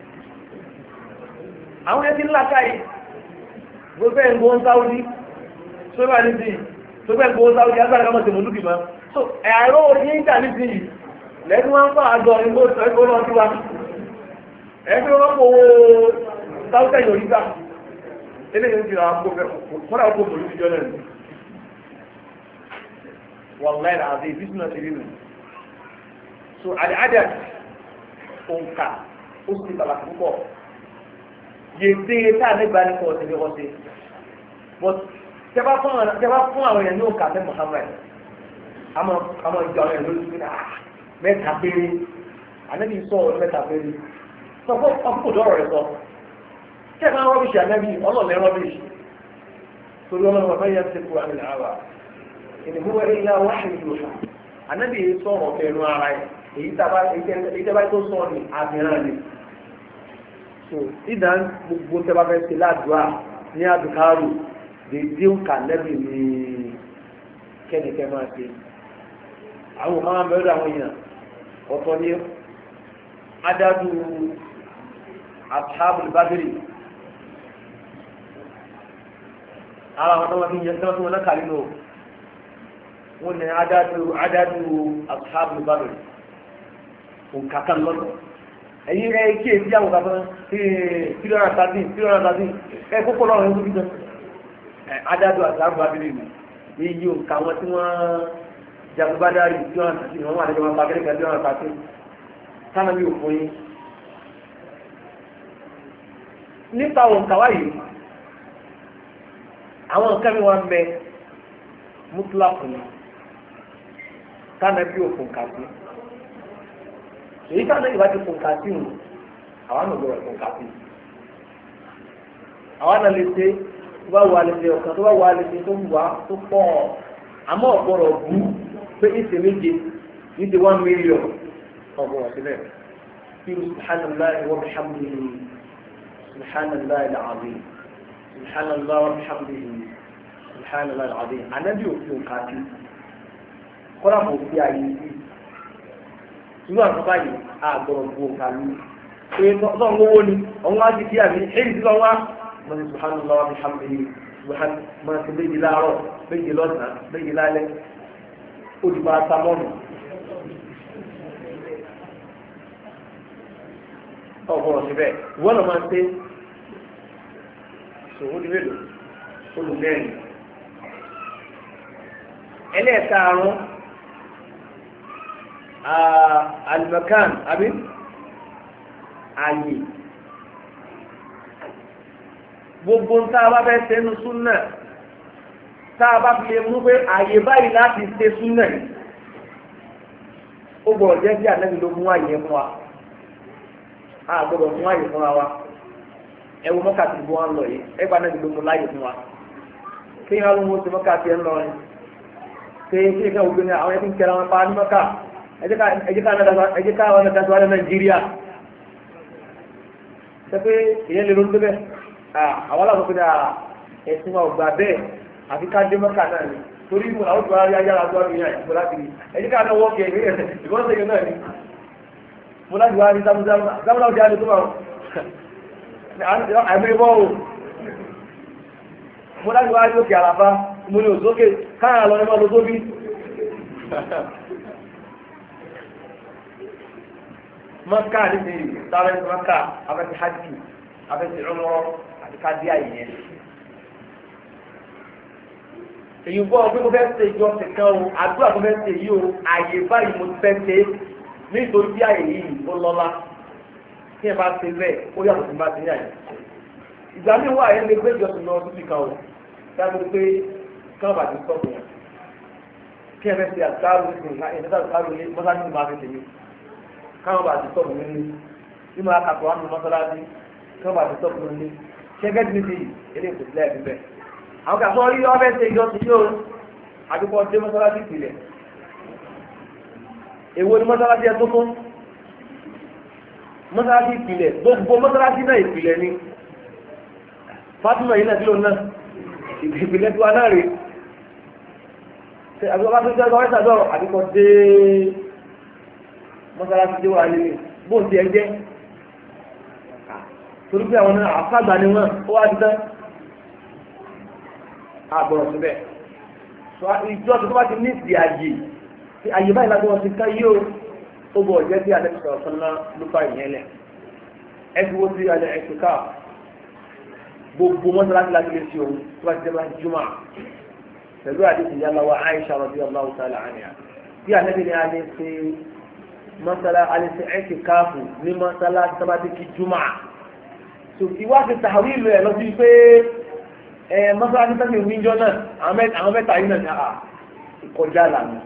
àwọn ẹtí ńlá káyì gbogbo ẹ̀ ń gbóhùn sáwọ́dí tó bá ní sí tó bẹ́ẹ̀ gbóhùn sáwọ́dí agbára kan mọ̀ sí mọ̀lúkì mọ́ so ẹ̀rọ orí ń jà ní sí lẹ́nu wọn fà àjọ ìgbó náà ti wá ẹgbẹ́ wọn kò wo sáwọ́tẹ̀ yóò yíká eléyìí ń fi àwọn akófẹ́ kọ́nà ọkọ̀ mọ̀lú ìjọ náà ní wọ́n láì àti ìbísùn náà ti rí nù so àdìádà òǹkà ó sì pàtàkì púpọ̀ yèdè táà nígbà ní kọ́ ọ̀sẹ̀ ọ̀sẹ̀ but tẹ́bá fún àwọn èèyàn ní òǹkà fẹ́ Muhammad àmọ́ ìjọ àwọn èèyàn lórí sí mẹ́ta péré ànábì sọ̀rọ̀ mẹ́ta péré sọ fún ọkùnkùn dọ́rọ̀ rẹ̀ sọ kẹ́ẹ̀má rọ́bìṣì ànábì ọlọ́ọ̀lẹ́ rọ́bìṣì torí ọlọ́run ọ̀fẹ́ yẹn ti kú àmì àwà ìnìmúwẹ́ ilá wáṣẹ̀ ìlú ọ̀ṣà ànábì sọ̀rọ̀ fẹ́nu ara ẹ̀ èyí tẹ́bá tó sọ ní àmìràn ni so ìdá gbogbo tẹ́bá fẹ́ ṣe ládùúà ní àdùkárù dèdè òǹkà nẹ́bì ní kẹ́nìkẹ́ máa ṣe àwọn ọmọ mẹ́rin àwọn èèyàn ọ̀tọ̀ ní adájú ashabul badri ara àwọn ọmọ fi yẹn tí wọ́n náà kàrí lò wọ́n ní adájú ashabul badri òǹkà kan lọ́dọ̀ ẹ̀yìn rẹ̀ kí èsì àwọn ọ̀gá fún 313 ẹ̀ kókó lọ́rọ̀ ẹ̀ lórí gan adájú ashabul badri ni iye òǹkà wọn tí wọ́n jagunbádárì tí wọ́n ti wọ́n wà lẹ́jọ́ wọn pa kẹ́lẹ́kẹ́ tí wọ́n pa tó sáà bí òfin yín nípa òǹkà wáyé àwọn nǹkan mi wọ́n bẹ mútúláàpù ni sáà bí òfin kà sí èyí sáà ìwà ti fòǹkà sí òun àwọn àna ògbọ́rọ̀ fòǹkà sí àwọn àna lè ṣe tó bá wà lè ṣe ọ̀kan tó bá wà lè ṣe tó wà tó pọ̀ àmọ́ ọ̀gbọ́rọ̀ bú pé ìṣe méje ní ti 1 million ọgbọ̀n sílẹ̀ kí subhanallahi wa bihamdihi subhanallahi al-azim subhanallahi wa bihamdihi subhanallahi al-azim ànábì òfin òkàtí kọ́lá kò fi àyè sí ìlú àkọ́kọ́ yìí àgbọ̀rọ̀ bu òkàlù pé tọ́sán owó ni ọ̀hún á ti fi àmì èyí sí lọ́wọ́ mọ̀ ní subhanallahi wa bihamdihi mọ̀ sí méjì láàárọ̀ méjì lọ́sàn-án méjì lálẹ́ olùbá samọ́nù ọ̀pọ̀lọ̀ síbẹ̀ wọ́n lọ máa ń tẹ́ ṣòwò ní mélòó olùmẹ́rin ẹlẹ́ẹ̀kaàrún alimakan àbí ààyè gbogbo ń tá a bá fẹ́ sẹ́nu súnà táa bá fi lè mú pé àyè báyìí láti ṣe súnà ó gbọ́dọ̀ jẹ́ sí ànábì ló mú àyè fún wa a gbọ́dọ̀ mú àyè fúnra wa ẹwọ mọ́kà tí bó wọn lọ yìí ẹgbà ànábì ló mú láyè fún wa kí ni wọn mú ti mọ́kà tí ẹ ń lọ rẹ pé kí ni ká wùdó ní àwọn ẹbí ń kẹra wọn pa ní mọ́kà ẹjẹ ká wọn dájú wá ní Nàìjíríà ṣe pé ìyẹn lè ronú bẹ́ẹ̀ àwọn aláwọ̀ pé ẹ̀sìn wa ò gbà bẹ́ẹ̀ àfi ká dé mọ́kà náà ni torí ìmú àwọn tó wá yára tó wá ní àìsíkò láti rí ẹ̀yí ká náà wọ́ọ̀kì ẹ̀mí rẹ̀ ìwọ́n sẹ́yìn náà ni mo láti wá ní sámúláwò jẹ́ àdúgbò àwọn àìmọ́ ìbọ́ o mo láti wá ní òkè àràfá mo ní òsókè káàrà lọ nímọ̀ lótóbí mọ́kà ní ti sáré mọ́kà afẹ́sí hajj afẹ́sí umrah àti ká dí àyè yẹn èyí gbọ́ pé mo fẹ́ ṣe ìjọsìn kan o àdúrà tó fẹ́ ṣe yìí o àyè báyìí mo fẹ́ ṣe nítorí bí àyè yìí ó lọ́lá tí ẹ bá ṣe bẹ́ẹ̀ ó yàtọ̀ sí bá ṣe ní àyè. ìgbà míì wà ẹ́ lè gbé ìjọsìn lọ síbi kan o dájú pé káwọn bá ti sọ̀rọ̀ yẹn kí ẹ fẹ́ ṣe àtàrò ìsìn ìdíjà àtàrò ní mọ́sálásí ní máa fi tèmi káwọn bá ti sọ̀rọ̀ nínú ní máa kàtọ́ wọn ní mọ́sálásí káwọn bá ti sọ̀rọ̀ nínú ṣẹ́gẹ́dì níbi ilé ìpèsè ẹ̀mí bẹ́ẹ̀. àwọn kà sọ rí ọbẹ̀ ṣe ìjọsìn yóò àdúgbò dé mọ́sálásí ìpìlẹ̀ èwo ni mọ́sálásí ẹ tó fún mọ́sálásí ìpìlẹ̀ gbogbo mọ́sálásí náà ìpìlẹ̀ ni Fatima yìí náà tí lóun náà ìpìlẹ̀ tí wà náà rè àbíkọ́ tó jẹ́ ọgbà wẹ́sàdọ̀ àbíkọ́ dé mọ́sálásí tí wà lè bóun ti ẹ jẹ́ torí pé àwọn àfàgbà ni wọ́n ó wá ti tán àgbọ̀rọ̀ síbẹ̀ ìjọ tó bá ti ní ìdí àyè báyìí láti wọ́n ti ká yí ó bọ̀ jẹ́ bí alẹ́ sọ̀rọ̀ sọ́nà lópa ìyẹn lẹ̀ ẹbí wo sí alẹ́ ẹ̀ṣùká gbogbo mọ́sálásí láti lè ṣe òun tó bá ti jẹ́ bá jùmọ̀ pẹ̀lú àdéhùn ìyá lọ́wọ́ Aisha radiyallahu ta'ala anha bí alẹ́bí ni alẹ́ ṣe alẹ́ ṣe ẹ̀ṣùkáàfù ní mọ́sálásí tó bá ti kí jùmọ̀ so ìwá ti tàwí ìlú ẹ̀ lọ sí pé mọ́sálásí tó ti wíjọ náà àwọn mẹ́ta yìí náà ní ìkọjá lànà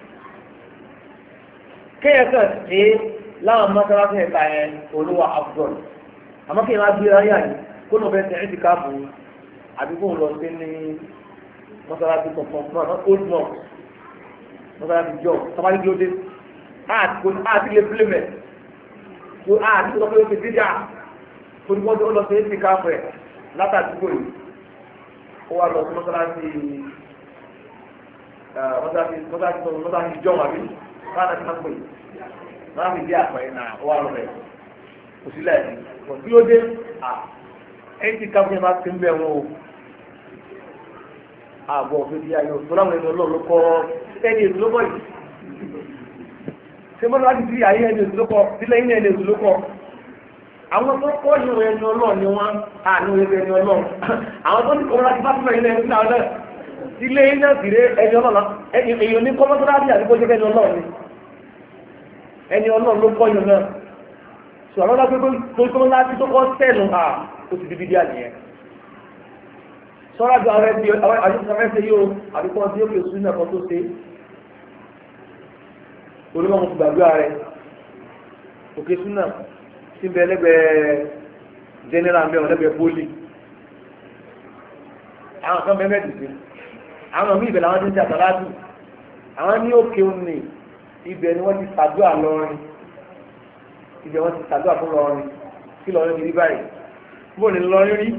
kéèyàn kàn ṣe láwọn mọ́sálásí ẹ̀ka yẹn olúwa afdol àmọ́ kéèyàn á gbé ayé àyè kó ló bẹ́ẹ̀ tẹ̀lé ti káàbù àbí kó lọ sí ní mọ́sálásí tuntun náà old mosque mọ́sálásí jọ sábàlì gbódé àti lè pílẹ̀ mẹ́ tó àti lọ pé ó ti dídá tó ní wọ́n tó lọ sí ní káàbù ẹ̀ látàdúgbò yìí ó wà lọ sí mọ́sálásí jọ àbí káàdà tí wọ́n pè náà fi dé àpẹẹrẹ náà wà lọ́rẹ̀ kò sílẹ̀ kò tí ó dé ẹ̀yìn tí káfíń máa ti ń bẹ̀ wọn o àbọ̀ òfin di ayọ̀ tó láwọn ẹni ọlọ́run ló kọ́ ẹni èdè ló kọ́ yìí ṣé mọ́tò láti fi ayé ẹni èdè ló kọ́ sílẹ̀ yín ẹni èdè ló kọ́ àwọn tó kọ́ yìí ẹni ọlọ́run ni wọ́n àánú ẹni ọlọ́run àwọn tó ti kọ́ láti bá fún ẹni ẹni náà náà ilé iná fìré ẹni ọlọ́run èèyàn ní kọ́mọ́tọ́láàdì àdúgbò jẹ́ ẹni ọlọ́run ni ẹni ọlọ́run ló kọ́ yìí náà sọ àwọn ọlọ́pẹ́ tó kọ́mọ́tọ́láàdì tó kọ́ sẹ́ẹ̀nù à ó ti di bíbí àníyẹn sọ́ra ju àwọn ẹbí àjọṣe yóò àdúgbò tí ó fi oṣù náà kan tó ṣe olúmọ̀ ti gbàgbé ààrẹ òkè súnà tí ń bẹ lẹ́gbẹ̀ẹ́ general mẹ́wọ̀n lẹ́gbẹ̀ẹ́ poli àwọn kan bẹ́ẹ̀ mẹ́tì sí àwọn míì ibẹ̀ làwọn ti ń ṣe àtàlátù àwọn ní òkè òní ibẹ̀ ni wọ́n ti ṣàdúrà lọ́rin ibẹ̀ wọ́n ti ṣàdúrà fún lọ́rin kí lọ́rin ti rí báyìí bóò ní lọ́rin rí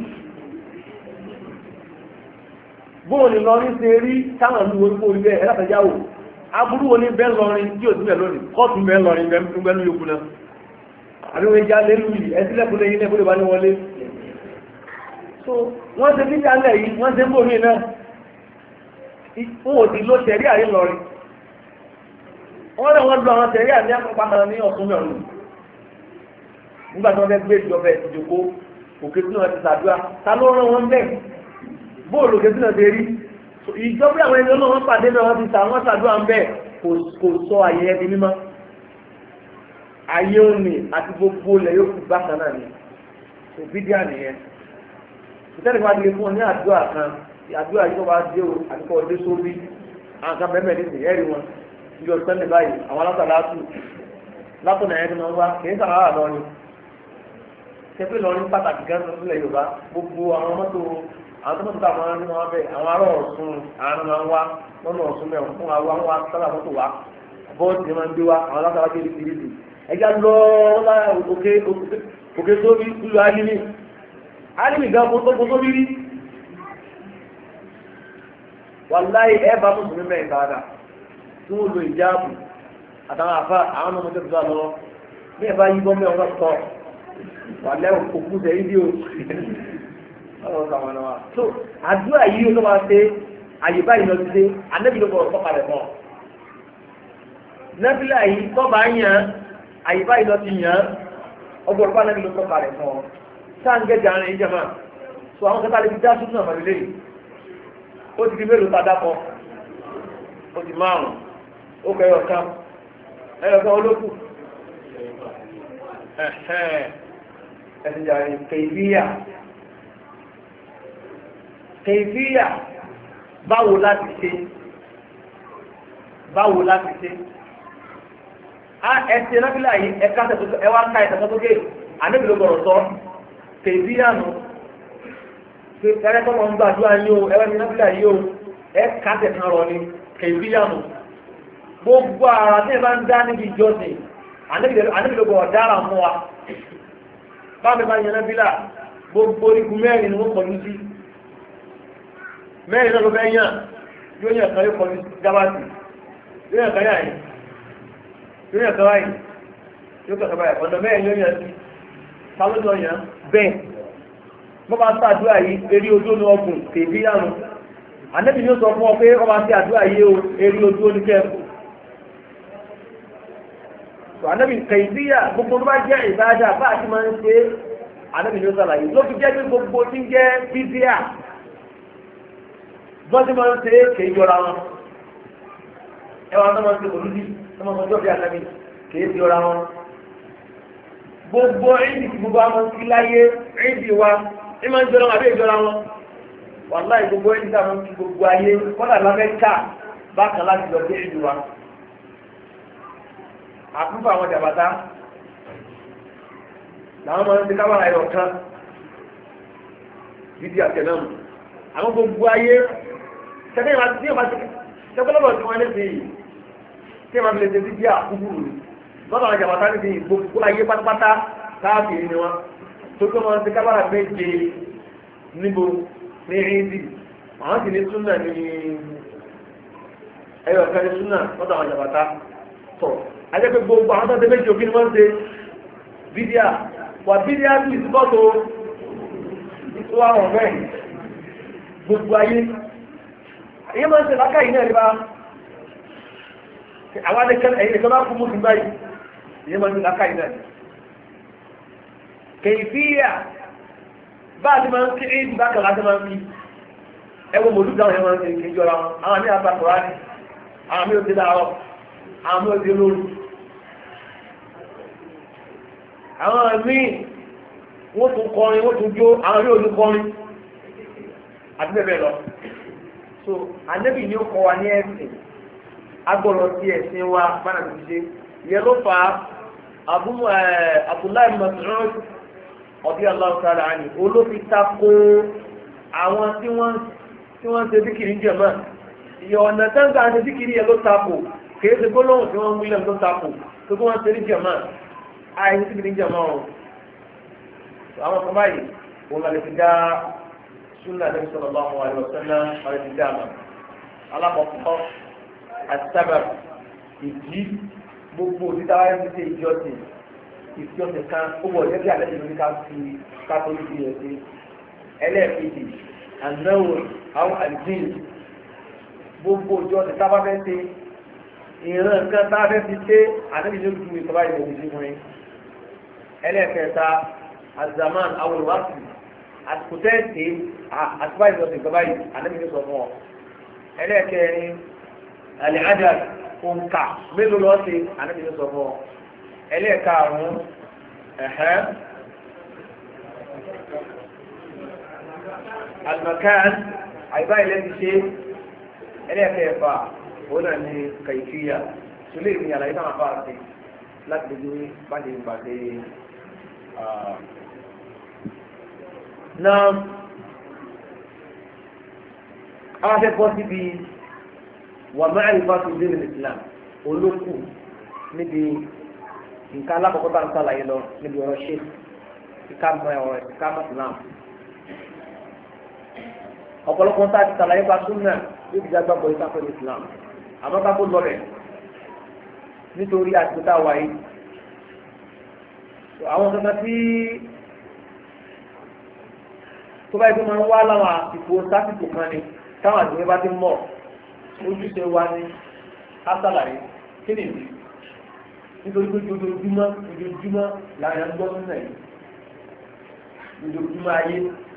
bóò ní lọ́rin ṣe rí táwọn ìlú orí orí bẹ́ẹ̀ ẹ̀láfẹ́jáwò aburú wo ní bẹ́ẹ̀ lọ́rin tí ò sí bẹ́ẹ̀ lónìí kọ́ọ̀tù bẹ́ẹ̀ lọ́rin bẹ́ẹ̀ ní yòókù náà àbíwọ̀ ìjà lẹ́nu yìí ẹ̀sílẹ̀kùnlé yìí lẹ́kùnlé bá ní wọlé so wọ́n ṣe níjà lẹ̀ yìí wọ́n ṣe ń bòmí náà wọ́n ò sì ló tẹ̀rí àrí lọ́rin wọ́n náà wọ́n lo àwọn tẹ̀rí àní àpapọ̀ ní ọ̀tún mẹ́rin nígbà tí wọ́n fẹ́ gbé ìjọba ẹ̀ ìjòkó òkè tí wọ́n ti ṣàdúrà ta ló rán wọn bẹ́ẹ̀ bóòlù òkè tí wọ́n ti rí ìjọba àwọn ẹni ọlọ́wọ́n pàdé náà wọ́n ti ṣàdúrà ń bẹ́ẹ̀ kò sọ ayẹyẹ di mímọ́ ayé òní àti gbogbo ilẹ̀ yóò fi bákan náà ni òbídíà nìyẹn ìtẹ́lẹ̀ máa di fún ọ ní àdúrà kan àdúrà yìí tó bá dé o àdúgbò ọdẹ sórí àwọn kan bẹ́ẹ̀ mẹ́rin nìyẹn rí wọn ìjọ sẹ́lẹ̀ báyìí àwọn alásàlátù látọ̀nà ẹni máa ń wá kì í sàrà lọ ni ṣẹ́fẹ́ lọ ní pàtàkì gan tó sílẹ̀ Yorùbá gbogbo àwọn mọ́tò tá a máa ń rí wọn bẹ́ẹ̀ àwọn ará Ọ̀ṣun àwọn máa ń wá lọ́nà Ọ̀ṣun mẹ́wọ̀n fún wa wá sábà mọ́tò wá bọ́ọ̀dì máa ń gbé wá àwọn alásàlátù ẹja lọ òkè sórí ìlú alimi gan kó sórí rí wàláyé ẹ̀bá mùsùlùmí mẹ́rin dáadáa tí wọ́n lo ìjáàbù àtàwọn àfa àwọn ọmọdé tó bá lọ́wọ́ bí ẹ̀bá yí bọ́ mẹ́rin wọ́n tọ́ wàláyé òkú tẹ̀ ìdí o ọ̀rọ̀ sàwọn náà so àdúrà yìí ló máa ṣe àyè báyìí lọ sí ṣe anẹ́bí ló bọ̀ sọ́kàlẹ̀ mọ́ nẹ́bílà yìí tọ́ bá yàn àyè báyìí lọ ti yàn ọgbọ̀n ọ̀pá anẹ́bí ló sọ́kàlẹ̀ mọ́ sáǹgẹ́jà rìn ìjẹmà so àwọn kẹta lè fi dá súnmọ̀ àmàlélé ó ti di mélòó tàdápọ̀ ó ti márùn-ún ó kẹ ẹyọkan olókù ẹ̀sìnjà rìn kèfíyà báwo láti ṣe ẹ̀sìn náà yìí ẹwà ká ìtàkọ́tókè àníbìlò gbọ́rọ̀ sọ kèfíyànù ẹ̀rẹ́kọ́ wọn gbàdúrà yìí o ẹwà ní náà yìí o ẹ kàtẹ̀ kan rọ ni kèfíyànù gbogbo ara tí ẹ bá ń dá níbi ìjọsìn àníbìlógún ọ̀daràn mú wa báwọn bá yẹn nábìlà gbogbo orígun mẹ́rin ni wọ́n kọjú sí mẹ́rin náà ló fẹ́ yàn yóò yàn kan yóò kọjú gábàtì yóò yàn kan yà yìí yóò yàn kan wáyìí yóò kàn sábà yà ọ̀nà mẹ́rin yóò yàn sí sálódò yàn bẹ́ẹ̀ bọ́ bá sá àdúrà yìí eré ojú ní ọgùn tèbí àrùn àníbi ni ó sọ fún ọ pé ọba sí àdúrà yìí o eré ojú oníkẹ́ẹ̀kù ànábì kẹ̀yìndíyà gbogbo tó bá jẹ́ ìbáadà bá àti máa ń ṣe ànábì ní ó sàlàyé ló fi jẹ́ pé gbogbo tí ń jẹ́ bídíà bọ́n tí máa ń ṣe kèé jọra wọn ẹwà tó máa ń ṣe olùdí tó máa ń sọjọ́ bí ànábì kèé jọra wọn gbogbo ìdí tí gbogbo àwọn ti láyé ìdí wa ní máa ń jọra wọn àbí ìjọra wọn wàláì gbogbo ìdí tí àwọn ti gbogbo ayé kọ́dà lamẹ́ríkà bákan láti lọ sí ìdí wa àkúfà àwọn jàbátá làwọn máa ń ti kábàrà ẹ̀rọ kan dídí àtẹnáàmù àwọn gbogbo ayé tẹ́lọ́bọ̀ tí wọ́n lè fi tí wọ́n fi lè ṣe dídí àkúkúrú lọ́nà àwọn jàbátá ní fi gbogbo ayé pátápátá káàkiri ni wọ́n tó tó máa ń ti kábàrà méje níbo ní ìrìndì àwọn sì ní súnà ní ẹ̀rọ kan ní súnà lọ́nà àwọn jàbátá tọ̀ ajẹ́ gbogbo àwọn tọ́tẹ́ méjì òfin wọ́n ṣe bídíà wà bídíà tí ìsúkọ́tò ìtúwà ọ̀rẹ́ gbogbo ayé èyí máa ń ṣe lákà yìí náà rí bá àwọn ẹ̀yìn nìkan bá fún mú sí báyìí èyí máa ń ṣe lákà yìí náà kèfíyà bá ti máa ń kí ìdí bá kàlá ti máa ń kí ẹwọ́n mọ̀lú dáwọn ẹ̀wọ̀n ṣe kí jọra wọn àwọn àmì àpapọ̀ ní àwọn àmì òṣèlú àwọn àmì òṣèlú lórí àwọn míì wọ́n tún kọrin wọ́n tún jó àwọn yóò tún kọrin àti bẹ́ẹ̀ bẹ́ẹ̀ lọ so Ànábì ni ó kọ́ wa ní ẹ̀sìn agbọ́dọ̀ sí ẹ̀sìn wa bánà tó ti ṣe yẹ ló fà á Abdullahi Mas'ud radiyallahu ta'ala anhu olófin tako àwọn tí wọ́n ṣe síkìrì jẹ̀mọ́ ìyọ̀ ọ̀nà tẹ́ǹkà ṣe síkìrì yẹ ló tako kìí ṣe gbólóhùn tí wọ́n wílẹ̀ ló tako tó kí wọ́n ṣe ní jẹ̀mọ́ àìsí síkìrì jẹ̀mọ́ ọ̀run àwọn kan báyìí òun lálẹ́ fi dá súnà Nabi sallallahu alaihi wasallam lálẹ́ fi dá àmà alákọ̀ọ́kọ́ àtàbà ìdí gbogbo òtítà wáyé ti ṣe ìjọsìn kan ó wọ̀ lẹ́bí àlẹ́ ìlú ká fi kátólì fi yẹn sí ẹlẹ́ẹ̀kejì ànáwó àwọn àdín gbogbo ìjọsìn tá a bá fẹ́ ṣe ìran kan tá a fẹ́ fi ṣe ànábì ní ojú ìkọ́bá ìwọ̀n ìṣe fún yín ẹlẹ́ẹ̀kẹta azaman àwọn ìwádìí àsìkò tẹ́ẹ̀tì àtúbà ìjọsìn ìkọ́bá yìí ànábì ní sọ fún ọ ẹlẹ́ẹ̀kẹrin àlẹ́ àdà òǹkà mélòó lọ́ọ́ ṣe ànábì ní sọ fún ọ ẹlẹ́ẹ̀karùn-ún almakan àìbá ilẹ̀ ti ṣe ẹlẹ́ẹ̀kẹfà òun náà ní kàìfíyà ṣúlẹ̀ ní àlàyé náà bá ṣe láti lójú bá lè pàdé náà àwọn akẹ́kọ̀ọ́ síbi wà mẹ́rin bá tún dé ní Islam olókù níbi nǹkan alákọ̀ọ́kọ́ bá ń sàlàyé lọ níbi ọ̀rọ̀ ṣe ìkámọ̀ Islam ọ̀pọ̀lọpọ̀ tá a ti sàlàyé pa súnà yóò fi jágbàgbọ́ ìsáfẹ́ Islam àmọ́ ká kó lọlẹ̀ nítorí àtìkú tá a wáyé àwọn kankan tí tó bá yẹ kó máa ń wá láwọn àsìkò sásìkò kan ni táwọn àdúgbò bá ti mọ̀ ojúṣe wa ní asàlàyé kí ni ìdí nítorí pé ojoojúmọ́ làwọn ẹgbẹ́ súnà yìí ojoojúmọ́ ayé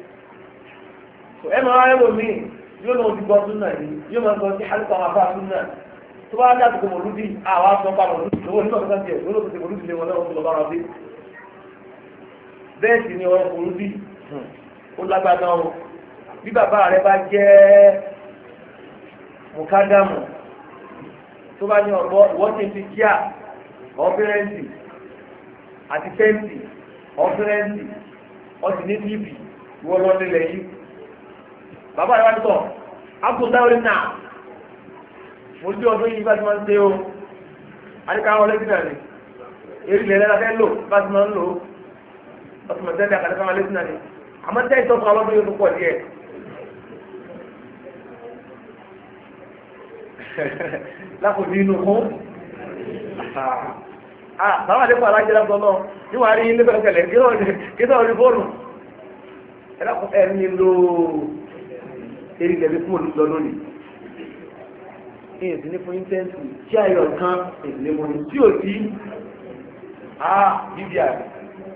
ẹ máa wáyé lómi yóò lọ́wọ́ ti gbọ́ súnà yìí yóò máa sọ sí alùpàá máa bá súnà tó bá dá àtùkù mọ̀lúdì àwọn aṣọ pa mọ̀lúdì lọ́wọ́ nígbà tó sáńtì ẹ̀ lọ́wọ́ tó ti mọ̀lúdì lé wọn lọ́wọ́ tó lọ bá wọn dé bẹ́ẹ̀ sì ni ọ̀rọ̀ mọ̀lúdì ó lágbàdá o bí bàbá rẹ bá jẹ́ mùkádámù tó bá ní ọ̀rọ̀ wọ́n ti fi kíá ọ̀fẹ́rẹ́ǹsì àti tẹ́ǹtì ọ̀fẹ́rẹ́ǹsì ọ̀sì ní tíìpì wọ́n lọ nílẹ̀ yìí bàbá rẹ̀ wá tọ̀ ápùtáwọlé náà mo jí ọdún yìí bá ti máa ń tẹ́ o àríkà wọn lẹ́sìn náà ni eré lẹ́lẹ́ la fẹ́ lò bá ti máa ń lò ó ti mọ̀ tẹ́lẹ̀ àkàtà máa lé sínú àná àmọ́ tẹ́ ìtọ́kùn alọ́dún yóò tó pọ̀ díẹ̀ lákòókò inú fún báwọn àdékò alájẹ́ lọ́gbọ́n náà níwọ̀n àrí ilé bẹ̀rẹ̀ kẹlẹ̀ kí náà rí fóònù ẹni lo eré lẹ́bí fún olùsọ lónìí èyí sí ní fún íńtẹ́ǹtì tí ayọ̀ kan èyí lè mọ̀ ní tí ò sí bíbí àrẹ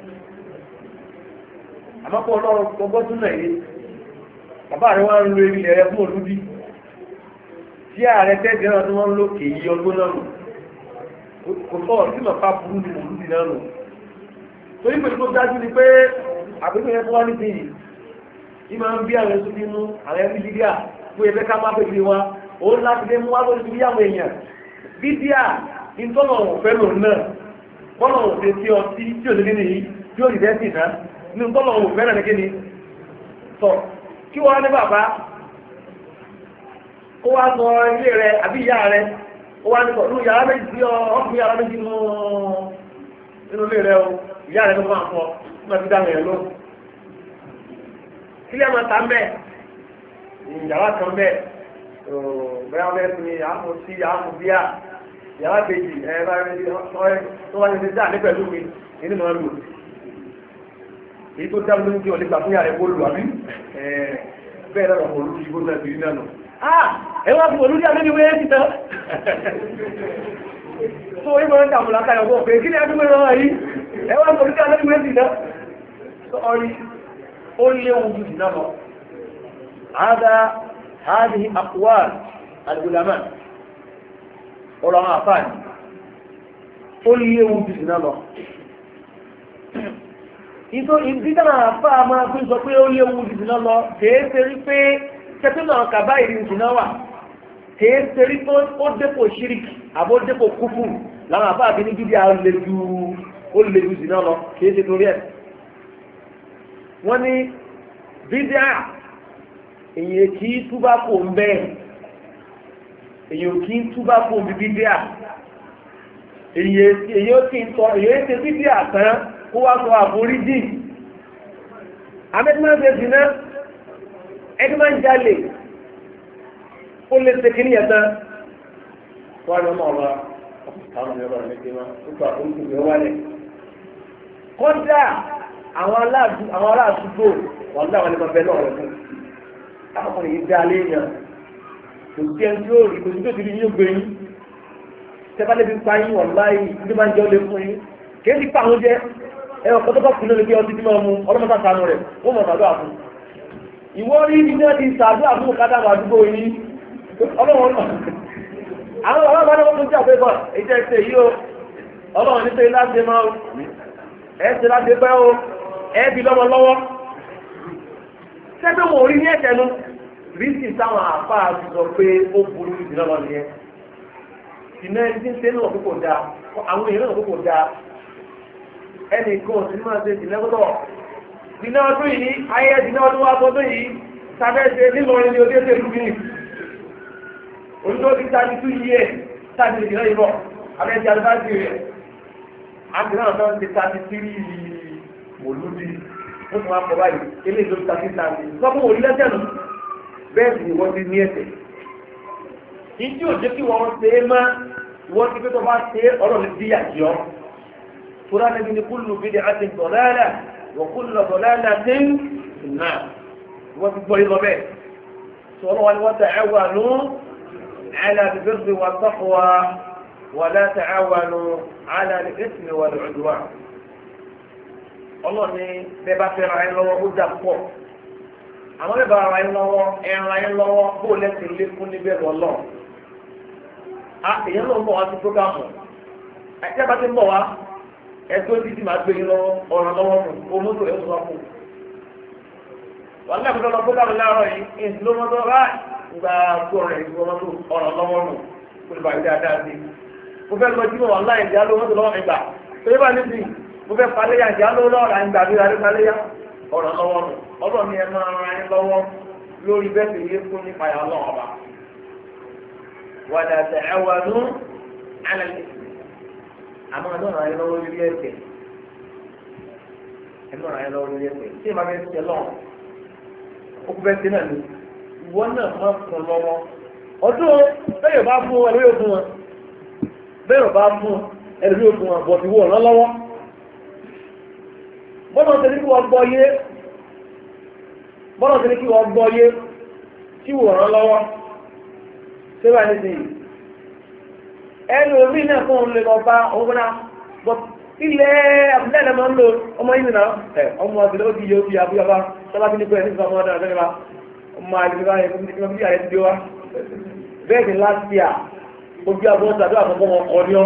àmọ́pọ̀ ọlọ́run gbogbo tún náà yé bàbá rẹ̀ wọ́n ń lo eré rẹ̀ fún olúbí tí ààrẹ tẹ́jẹ́ náà tí wọ́n ń lò kèyí ọgbọ́n náà nù kò sọ sí màá burú ní olúbí náà nù torí pé tó dájú ni pé àpéjọ yẹn tó wá níbi yìí tí máa ń bí àwọn ẹ̀sùn nínú àwọn ẹbí bíbíà fún ẹgbẹ́ ká má pèsè wa òun láti lé mú wá lórí bí àwọn èèyàn bíbíà ìtọ́nà òfẹ́ lòun náà bọ́nà òfẹ́ tí ọtí tí ò lé nìyí tí ó rí dẹ́sì náà ní tọ́lọ̀ òun fẹ́ràn ní kíni sọ kí wọ́n ní bàbá ó wá sọ ilé rẹ̀ àbí ìyá rẹ̀ ó wá ní pọ̀ nínú yàrá méjì sí ọkùnrin yàrá méjì nínú ilé rẹ̀ o ìyá rẹ̀ ló máa fọ nígbà tí dáhùn yẹn ló kílẹ̀ máa ta mẹ́ ìyàrá kan mẹ́ bẹ́ẹ̀ wọ́n bẹ́ẹ̀ fi àmú sí àmú bíà yàrá kejì tó wá ní ti dáa ní pẹ̀lú mi nínú máa lò èyí tó dábò lórí kí wọ́n lè gbà fún yàrá ẹ̀kọ́ lù àbí bẹ́ẹ̀ lọ́rọ̀ olú ìgbó náà bìí náà nù. ẹwà fún olú díà lórí wéyé títà tó orí mọ́ ń dàmù lákàyọ̀ bọ́ pé kí ni ẹbí mẹ́rin wọ́n yìí ẹwà fún olú díà lórí wéyé títà sọ́ọ́rí ó léwu jù náà lọ. هذه أقوال العلماء ọ̀rọ̀ àwọn àfáàní ó léwu jù náà lọ. ìdíjọ́nà àfá máa fi sọ pé ó léwu ìdìnà lọ kèé rí pé kẹtùnà kàbá ìrìnjìnà wà kèé rí pé ó dépò ṣíríkì àbó dépò kúfù láwọn àfá àbí ní gidi ó lè ju ìdìnà lọ kèé ṣe torí ẹ̀ wọ́n ní bídíà èyí kí túbá kò ń bẹ́ẹ̀ èyí kí túbá kò ń bí bídíà èyí ó kí ń tọ́ èyí ṣe bídíà tán kó wá sọ àforíjì amẹ́tìmáṣẹ́ ìdìná ẹni máa ń jalè ó lè ṣe kí ní ẹ̀tàn tó wá ní ọmọ ọba àwọn ọmọ ọba rẹ̀ máa ó gbà ó ń tún ìwé wálẹ̀ kọ́dà àwọn aláàdúgbò wọ́n dá àwọn ẹni máa bẹ náà rẹ̀ fún akọkùnrin yìí dá léèyàn kò sí ẹni tí ó rí kò sí tó ti rí yín gbé yín tẹ́fà lè fi pa yín wọ̀n láyé ní máa ń jẹ́ ó lé fún yín kì í ti pa àwọn jẹ́ ẹwọ kọ́tọ́kọ́ kùnú ní pé ọtí tí máa mú ọlọ́mọta sànú rẹ̀ wọ́n mọ̀ sàdúrà fún ìwọ rí ibi náà ti sàdúrà fún kádàmà àdúgbò yìí ọlọ́run àwọn ọlọ́run bá náà tó jà pé bọ̀ ìjẹ́ ẹsẹ̀ yìí o ọlọ́run ní pé láti máa ẹsẹ̀ láti pẹ́ o ẹbí lọ́mọ lọ́wọ́ sẹ́gbẹ́ wọn ò rí ní ẹ̀sẹ̀ nu rísì táwọn àfáà ti sọ pé ó burú ìdílé lọ nìyẹn ìná ẹni tí ń ṣe náà kókò dáa àwọn èèyàn náà kókò dáa ẹni kan sí máa ṣe ìdílẹ́gbọ́tọ̀ dínà ọdún yìí ayé dínà ọdún wá tọdún yìí sábẹ́ṣe nílọrin ní orílẹ̀-èdè lúgbìn olùdó ti tàbí 2 years tàbí ìdílé ìbọ̀ abẹ́jì alifásitì rẹ̀ àti náà tó ń ti 33 mòlúdí ó tún wá pọ̀ báyìí ilé ìlú 33 sọ́kún orílẹ̀-èdè nù bẹ́ẹ̀ sì ni wọ́n ti ní ẹ̀sẹ̀ ìdí òjé kí wọ́n ṣe é má wọ́n ti pé tó bá ṣe ọ̀rọ̀ ní bí àjíọ́ فلان من كل بدعة ضلالة وكل ضلالة في النار وتقول ضبط سؤال وتعاونوا على البر والتقوى ولا تعاونوا على الإثم والعدوان الله ni bẹ́ẹ̀ bá fẹ́ ra ẹ lọ́wọ́ ó dà pọ̀ àwọn bẹ́ẹ̀ bá ra ẹ lọ́wọ́ ẹran ẹ lọ́wọ́ bó lẹ́sìn lékún níbẹ̀ lọ́lọ́ èèyàn náà ń bọ̀ wá sí prógámù àti ẹ̀bá ti ń bọ̀ wá ẹgbẹ́ títí máa gbé yín lọ́wọ́ ọ̀ràn lọ́wọ́ fún omótò ẹ̀ sọ fún wọn náà kọ́tọ́ lọ prógámù láàárọ̀ yìí èsì ló mọ́tò rà gba tó rẹ̀ ìgbọ́ mọ́tò ọ̀ràn lọ́wọ́ nù kó lè bá yí dáadáa sí mo fẹ́ lọ jímọ̀ wọn láì ìjà ló mọ́tò lọ́wọ́ mi gbà tó yẹ bá ní sí mo fẹ́ paléyà ìjà ló lọ́ọ̀rà ìgbà mi rárí paléyà ọ̀ràn lọ́wọ́ nù ọlọ́ ni ẹ máa ran ẹ lọ́wọ́ lórí bẹ́ẹ̀ sì yé fún nípa ìyá ọlọ́run ọba wàdà ta'awanu 'ala al-ithmi àmọ́ ọlọ́run ayé lọ́wọ́ lórí ẹ̀sẹ̀ ẹ̀mọ́ ayé lọ́wọ́ lórí ẹ̀sẹ̀ tí ìbá fẹ́ ṣe lọ́wọ́ ó kú fẹ́ ṣe náà ni ìwọ náà máa fún lọ́wọ́ ọdún bẹ́ẹ̀ bá fún ẹ lórí òfin wọn bẹ́ẹ̀ bá fún ẹ lórí òfin wọn bọ̀ fi wọ̀ ọ́ lọ́wọ́ bọ́lá ti ní kí wọ́n gbọ́ yé bọ́lá ti ní kí wọ́n gbọ́ yé tí wò rán lọ́wọ́ ṣé bá ní sí yìí ẹnu orí náà fún òun lè lọ bá owó náà bọ́ ilẹ̀ abúlé náà máa ń lo ọmọ yìí nìyà ọmọ àti ó ti yẹ ó ti abúlé bá sábà tí ní pẹ́ nípa ọmọ ọdún àtẹ́lẹ́ bá ọmọ àti bá yẹ kí wọ́n bí ààrẹ ti dé wá bẹ́ẹ̀ ni láti à ojú abúlé tàbí àkọ́kọ́ wọn kọ́ ní ọ́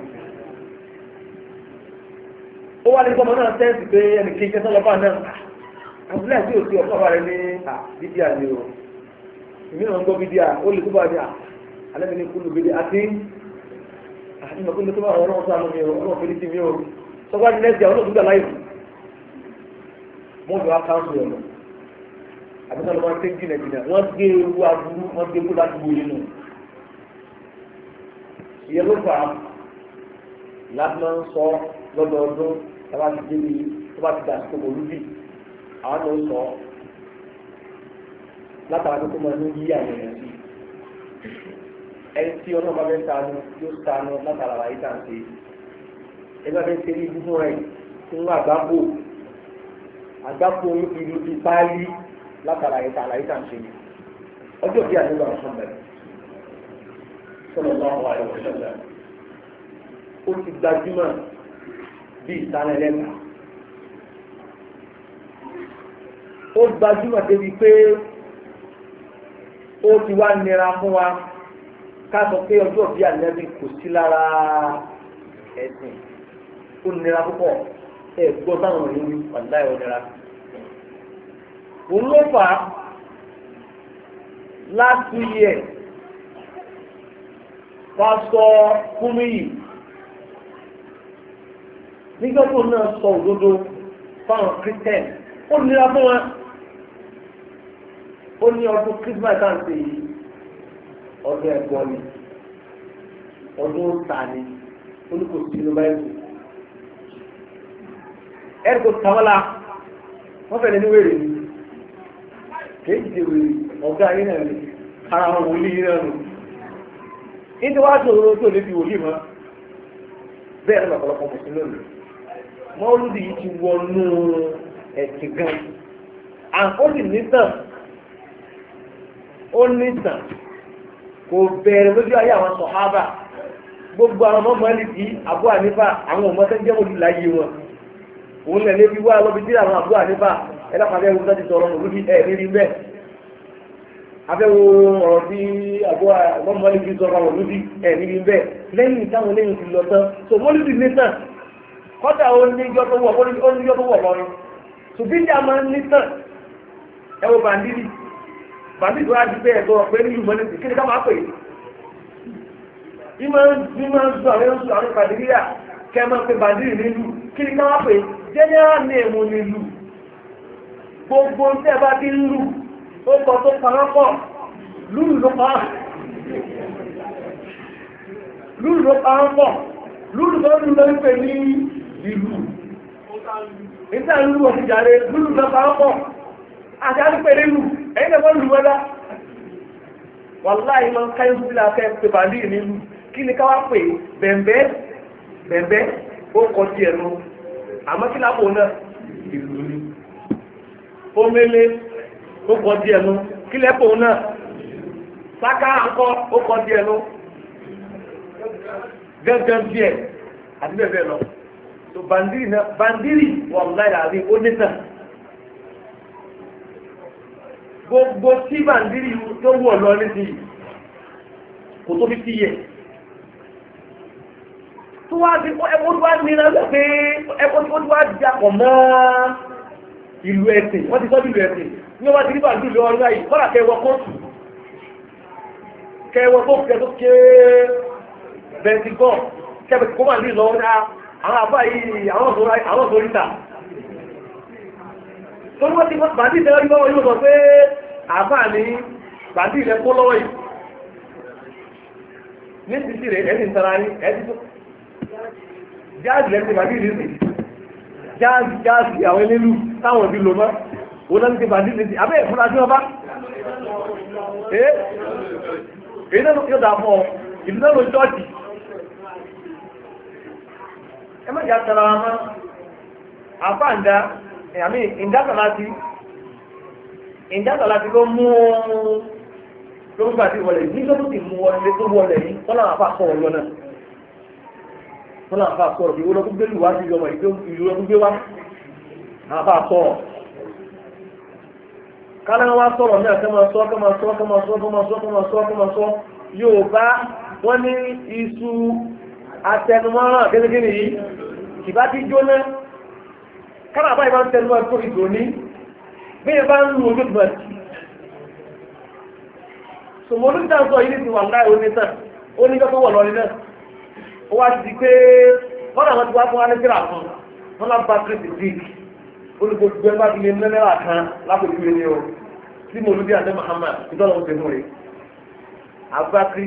ó wá ní gbọ́mọ náà sẹ́ǹsì pé ẹnì kejì ẹsẹ̀ lọ́pàá náà àbúlé àti òsì ọ̀pọ̀ rẹ̀ ní bídíà ni o ìmíràn ń gbọ́ bídíà ó lè tó bá ní alẹ́ mi ní kúlù bídíà àti ìmọ̀ kúlù tó bá wọn ọlọ́run sáà mi o ọlọ́run fèrè sí mi o sọ́gbà ní lẹ́sẹ̀ ọlọ́run gbà láyé wọ́n fi wá káńsù ọ̀nà àbíkọ́ ló máa ń tẹ́ jìnà wọ́n gbé ewu aburú wọ́n gbé ewu láti wo nínú ìyẹn ló fà á láti máa ń sọ lọ́dọọdún tó bá ti débi tó bá ti dà sí olúbi àwọn ló sọ látara tó máa ń yí àwọn èèyàn sí ẹni tí ọlọ́run bá fẹ́ sànú yóò sànú látara àyè tà ń ṣe ẹgbẹ́ fẹ́ ṣe ní ibùdó rẹ̀ fún àgbákò ìlú ti páálí látara àyè tà ń ṣe ọjọ́ bí àdúgbò àwọn bẹ̀rẹ̀ sọ̀rọ̀ náà wà lọ́wọ́ ṣẹlẹ̀ ó ti gbajúmọ̀ bí ìtànẹ́lẹ́ta ó gbajúmọ̀ débi pé ó ti wá nira fún wa ká sọ pé ọjọ́ bí ànábì kò sí lára ẹ̀sìn ó nira púpọ̀ ẹ̀ gbọ́ táwọn ọ̀rẹ́ mi wàlá ẹ̀ nira. òun ló fà á last 2 years pásítọ̀ Kúmíyì nígbà tó náà sọ òdodo fáwọn Christian ó nira fún wa ó ní ọdún Christmas tá à ń pè yìí ọdún ẹ̀gbọ́n ni ọdún ta ni olùkọ́sí inú báyìí ẹ̀rọ kò tàwọ́lá wọ́n fẹ̀lẹ̀ ní wèrè ni kéèjì ti wèrè ọ̀gá yìí náà ni ara wọn wòlí yìí náà nù nítorí wá sọ̀rọ̀ tó lè fi wòlí mọ́ bẹ́ẹ̀ ní ọ̀pọ̀lọpọ̀ mùsùlùmí lónìí mọ́lúdì yìí ti wọnú ẹ̀sìn gan ó sì nítàn ó nítàn kò bẹ̀rẹ̀ lójú ayé àwọn sọ̀hábà gbogbo àwọn ọmọ Málíkì Abu Hanifa àwọn ọmọ tó ń jẹ́ mọ́lúdì láyé wọn òun lẹ̀ lébi wá lọ́bi tí àwọn Abu Hanifa ẹlẹ́pàá bẹ́ẹ̀ wọ́n ti sọ̀rọ̀ mọ́lúdì ẹ̀ nírí bẹ́ẹ̀ abẹ́wò ọ̀rọ̀ tí ọmọ Málíkì sọ̀rọ̀ mọ́lúdì ẹ̀ nírí bẹ́ẹ̀ lẹ́yìn táwọn lẹ́yìn ti lọ tán so mọ́lúdì nítàn kọ́dà ó níjọ́ tó wọ̀ lọ́rin ṣùgbọ́n ìjà máa ń nítàn ẹwọ bàndìrì tó rájú pé ẹ̀gbọ́n pé nílùú mọ́lẹ́sì kí ni ká máa pè é bí máa ń sọ àwọn bàndìrìyà kẹ́ máa pe bàndìrì nílùú kí ni ká máa pè é general name nílùú gbogbo tẹ́ bá ti ń lù ó kọ tó parọ́pọ̀ lúlù ló parọ́pọ̀ lúlù tó lù ló ń pè ní ìlú nígbà lúlù ọ̀sìn jàre lúlù ló parọ́pọ̀ àti àdúpẹ̀lẹ̀ lù ẹ̀yìn lẹ́wọ́n lù wẹ́lá wàláhì máa ń káyọ̀ sílẹ̀ afẹ́ pé bàálì nílùú kí ni káwá pè bẹ̀m̀bẹ́ ó kọ sí ẹnu àmọ́ kí lápò náà ìlú ni ó mélé ó kọ sí ẹnu kí lẹ́pò náà sáká akọ ó kọ sí ẹnu gángan díẹ̀ àti bẹ́ẹ̀ bẹ́ẹ̀ lọ so bàndírì wàláhì àrí ó nítàn gbogbo tí bàndírì tó wọ̀ lọ níbi kò tó fi ti yẹ tó wá sí ẹkọ́ tó wá ní náà pé ẹkọ́ tó wá dapọ̀ mọ́ ìlú ẹ̀sìn wọ́n ti sọ́ ìlú ẹ̀sìn ní wọ́n ti rí bàndírì lọ́wọ́ nígbà yìí kọ́lá kẹwọ́ kóòtù kẹwọ́ tó kẹ tó ké bẹ̀ntìgọ́ kẹbẹ̀tì kó bàndírì lọ́wọ́ ní àwọn àbá yìí àwọn sóríta tó wọ́n ti bàndí ìtẹ́lẹ́ ìgbọ́wọ́ yóò sọ pé àfáà ní bàndí ilẹ̀ kó lọ́wọ́ yìí ní títí rẹ̀ ẹni ìtara ní ẹni tó jáàzì lẹ́sìn bàdí ìdíje jáàzì àwọn elélu táwọn òbí lò mọ́ òun náà ti bàdí ìdíje abẹ́ ìfúnra tí wọ́n bá èyí náà yóò dà fún ọ ìlú náà ló jọ́ọ̀jì ẹ má jà tara wa mọ́ àfáàndá àmì ìdásọ̀ láti ló mú lórúkọ àti ìwọlẹ̀ ní tó ti mú wọlé tó wọlé yìí tọ́lá àfà sọ̀rọ̀ lọ́nà tọ́lá àfà sọ̀rọ̀ bí wọ́n gbé lùwá sí ọmọ ìlú ọdún gbé wá àfà sọ̀rọ̀ kálẹ̀ wá sọ̀rọ̀ náà kẹ́mọ̀ sọ yóò bá wọ́n ní iṣu atẹnumọ́ràn gẹ́gẹ́ yìí kìbá ti jóná kálẹ̀ àbáyé máa ń tẹnumọ́ tó ìgbò ní bí ẹ bá ń lu ojú ìgbà tí ṣùgbọ́n olùdáǹsọ yìí ti wà láì onítàn ó ní kọ́kọ́ wọ̀ lọ́rí náà ó wá ti di pé wọ́n náà wọ́n ti wá fún wa ní síra fún wọn náà bá kírísì dìk olùgbògbò ẹ bá ti lè mẹ́lẹ́rà kan lápòjú ilé o tí mo lùdí àti Muhammad ìtọ́lọ́ ń tẹ̀sán rẹ̀ abakiri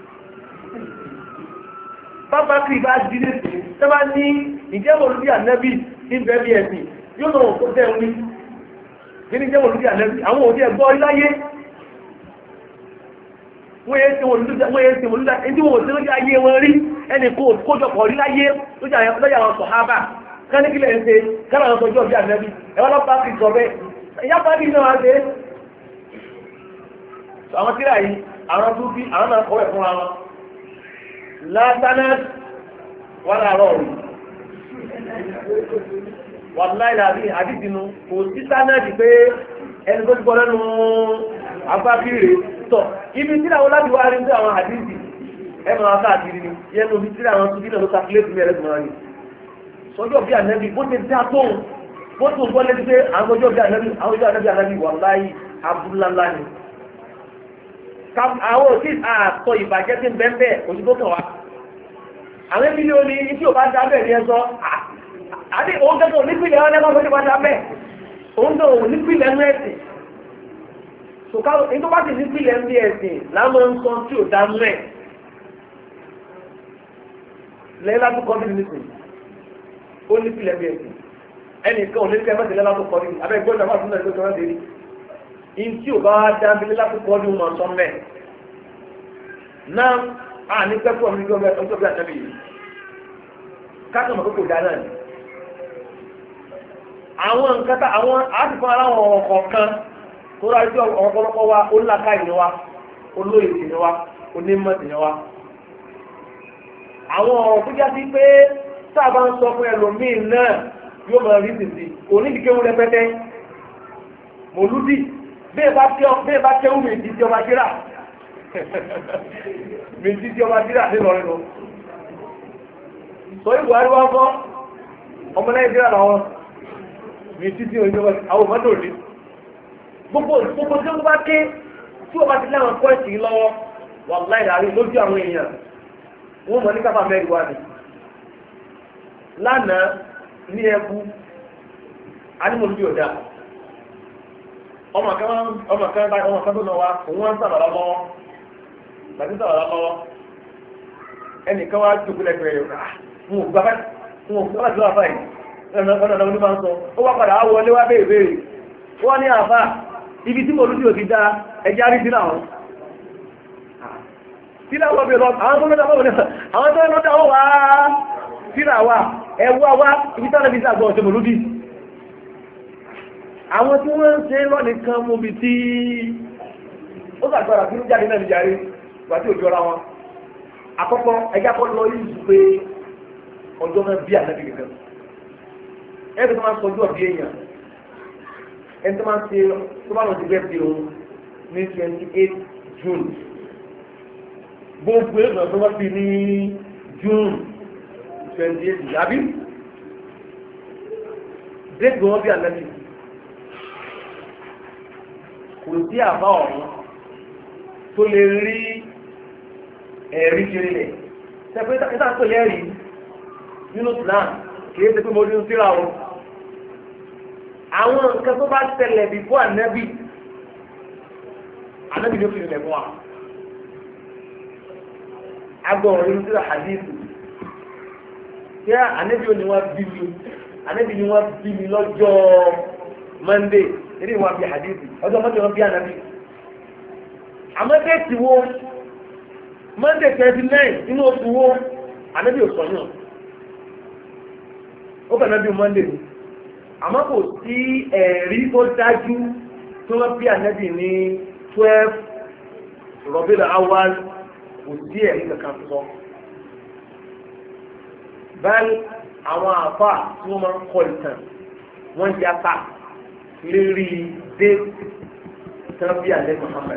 bábakiri bá di ní sí sábà ní ìjẹ́ mo lùdí ànẹ́bí ìbẹ́ bí ẹ̀sìn yóò náà wọ́n kó tẹ̀ ń wí kíní jẹ́ olùdí ànẹ́bí àwọn òdí ẹgbọ́ iláyé wọ́n yẹ́ sí olùdí ẹni tí wọ́n tí lójú ayé wọn rí ẹni kójọpọ̀ iláyé lójú àwọn sọ̀hábà káníkílẹ̀ ń ṣe kára àwọn tọjọ́ bí ànẹ́bí ẹwọ́n lọ́pàá kìí sọ bẹ́ẹ̀ ìyá pàdé náà wá ṣe àwọn tíra yìí àwọn tó bí àwọn náà kọ́wẹ̀ fún wọn látánà wà láàárọ̀ rí wàláì láàrin àdídínú kò sí sánẹ́ẹ̀dì pé ẹni tó ti gbọ́ lẹ́nu agbábíire tọ̀ ibi tí àwọn láti wá rí ní àwọn àdídì ẹmọ àwọn káàkiri ni yẹnu omi tí àwọn tó bí náà ló sàkílẹ̀ fún ẹrẹ́ gbọ́n rí sọjọ́ bí ànẹ́bí bó ti dá tóun bó tó gbọ́ lẹ́ti pé àwọn ọjọ́ bí ànẹ́bí wàláì abúláńlá ni àwọn òsì àtọ̀ ìbàjẹ́ tí ń bẹ́ẹ̀ òṣìṣẹ́ kan wá àwọn ẹbí ni ó ní tí ò bá dá bẹ́ẹ̀ ní ẹ sọ àti òun gẹ́gẹ́ onípìlẹ̀ wọn lẹ́gbọ́n fún ìpàdé abẹ́ òun gẹ́gẹ́ onípìlẹ̀ ẹnu ẹ̀sìn ṣùgbọ́n èyí tó bá ti nípìlẹ̀ ẹnu ẹ̀sìn láwọn ń sọ tí ò dá mú ẹ̀ lẹ́yìn láti kọ́ nínú nísìn ó nípìlẹ̀ ẹnu ẹ̀sìn ẹnìkan ò ní kẹ́ mẹ́sìn lẹ́yìn láti kọ́ nínú abẹ́ gbọ́dọ̀ máa tún náà lóṣù wọn dérí in tí ò bá dá bílẹ̀ láti kọ́ nínú mọ̀ sọ mẹ́ náà à ní pẹ́pọ̀ mi ọjọ́ bí àtẹ́bí yìí káàkiri mọ̀ kókò dá náà ni àwọn nǹkan tá àwọn àtìfún aláwọ̀ ọ̀kọ̀ọ̀kan tó rà sí ọ̀pọ̀lọpọ̀ wa ó láká ìní wa olóyè ìní wa onímọ̀ ìní wa àwọn ọ̀rọ̀ tó já sí pé sábà ń sọ fún ẹlòmíì náà yóò máa rí tìtì kò ní ìdíkéwú rẹpẹtẹ mòlúdì bẹ́ẹ̀ bá kéwú mi ti ti ọba jíra mi ti ti ọba jíra nílọrin lọ sọ ìwà àríwá fọ́ ọmọ nàìjíríà làwọn ní títí òyìnbó àwọn ọmọdé òní gbogbo tí wọ́n bá ké tí wọ́n bá ti láwọn pọ́ìntì lọ́wọ́ wà láìláàrí lójú àwọn èèyàn wọ́n mọ̀ ní káfà mẹ́rin wá ní lánàá ní ẹkú anímọ̀lúbí ọ̀dá ọmọ kan tó náà wá òun wá ń sàbàlá lọ́wọ́ tàbí sàbàlá lọ́wọ́ ẹnìkan wá jókòó lẹ́gbẹ̀ẹ́ rẹ̀ fún ògbà ọ̀nà onímọ̀ ń sọ ó wá padà wọlé wá béèrè wọ́n ní àfá ibi tí mo lójú òfin dá ẹjá rí sílá wọn sílá wọ́n bèèrè àwọn tó lọ́dá wọ́n wá sílá wà ẹwà wá ibi tánà bí sàgbọ́ ọ̀ṣẹ́ mọ̀lúdí àwọn tí wọ́n ń ṣe lọ́nì kan mú bí tí ó sàgbára fún jáde náà níjàre gbà tí ò jọra wọn àkọ́kọ́ ẹjá kọ́ lọ yìí pé ọjọ́ náà bí ànábì gẹ́gẹ́ ẹni tó máa ń sọjú ọ̀bí èèyàn ẹni tó máa ń ṣe tó bá lọ sí bẹ́ẹ̀ bí òun ní 28 June gbogbo èèyàn tó wọ́n fi ní June 28 àbí déètì wọn bí àlẹ́bí kò sí àbá ọ̀run tó lè rí ẹ̀rí kiri rẹ̀ ṣẹ́pẹ́ ìta tó lẹ́rìí nínú Islam kìí ṣe pé mo ní síra o àwọn nǹkan tó bá ṣẹlẹ̀ bí fún ànábì ló fi rẹ̀ fún wa agbọ̀nrín síra hadithu kí ànábì ò ní wọ́n bí mi ànábì ni wọ́n bí mi lọ́jọ́ Monday eré wọn bí hadithi ọjọ́ Monday wọn bí ànábì àmọ́ déètì wo Monday 29 nínú oṣù wo ànábì ò sọ náà ó kàn náà bí Monday ni àmọ́ kò sí ẹ̀rí tó dájú tó wọ́n bí ànábì ní 12 Rabiul Awwal kò sí ẹ̀rí kankan sọ báyìí àwọn àfà tí wọ́n máa ń kọ ìtàn wọ́n yapa lérí déètì tí wọ́n bí ànábì Muhammad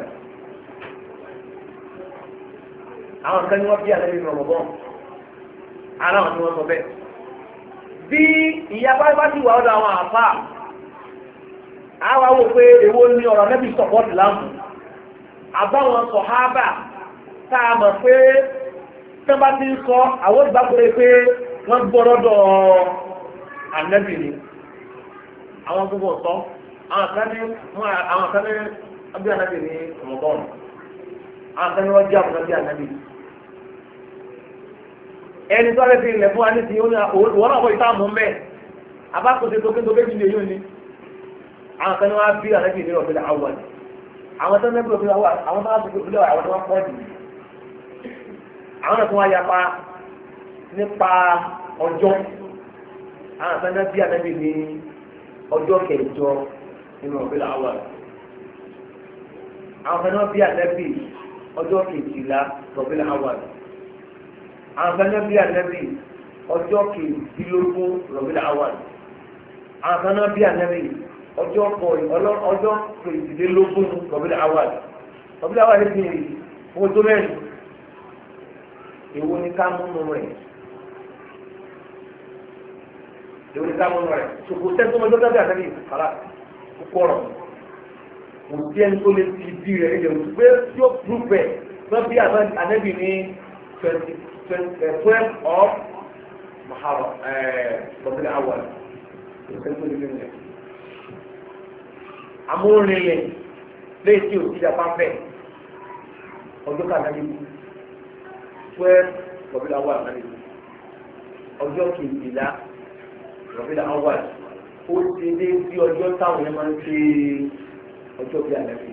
àwọn kan ní wọ́n bí ànábì Ramadan ara wọn ni wọ́n sọ bẹ́ẹ̀ bí ìyapa bá ti wà ọ̀dọ̀ àwọn àfà àwa wò pé èwo ni ọ̀rọ̀ nẹ́bí sọ̀pọ̀tì láàmù àbáwọn sọ̀hábà tá a mọ̀ pé tán bá ti ń sọ àwọn ìgbàgbọ́ pé wọ́n gbọ́rọ̀ dọ̀ ànẹ́bì ni àwọn gbogbo sọ àwọn kan ní ọbí ànẹ́bì ní ọmọbọ́n àwọn kan ní wọ́n jẹ́ àbúrò bí ànẹ́bì ẹni tó rẹ̀ fi ilẹ̀ fún wa ní ti wọ́n náà wọ́n ìta mọ́ mẹ́ abákòóso tó kéńtó méjì lè yóò ní àwọn kan ní wọ́n á bí ànẹ́bì ní ọ̀bẹ̀lẹ̀ àwọn àwọn tó mẹ́bí òfin àwọn tó wá sí òfin àwọn tó wá pọ̀ jù àwọn náà tó wá yapa nípa ọjọ́ àwọn kan náà bí ànẹ́bì ní ọjọ́ kẹjọ nínú ọ̀bẹ̀lẹ̀ àwọn àwọn kan náà bí ànẹ́bì ọjọ́ kejìlá ọ̀bẹ̀lẹ̀ àwọn àwọn kan náà bí ànẹ́bì ọjọ́ kejìlélógún ọ̀bẹ̀lẹ̀ àwọn àwọn kan náà bí ànẹ́bì ọjọ́ kejìlélógún ọ̀bẹ̀lẹ̀ àwọn ọ̀bẹ̀lẹ̀ àwọn ẹni bìí owó tó mẹ́rin èwo ni ká múnú rẹ̀ èwo ni ká múnú rẹ̀ ṣòkò sẹ́ńtọ́ ọjọ́ tó bí ànẹ́bì kàlá kókó ọ̀rọ̀ kò sí ẹni tó lè fi bí rẹ̀ nílẹ̀ òtún pé tí ó púpẹ̀ tó bí ànẹ́bì ní 12 of Muharram ọ̀bẹ̀lẹ̀ àwọn kò sẹ́ńtọ́ lè fi rẹ̀ amórinlẹ̀ léyìí tí ò sí ìjàpá fẹ́ ọjọ́ kàdáyé fẹ́ rọ̀bílà wà náà ọjọ́ kejìlá rọ̀bílà wà ó ti dé bí ọjọ́ táwọn yẹn máa ń ṣe ọjọ́ bí àlẹ́fẹ́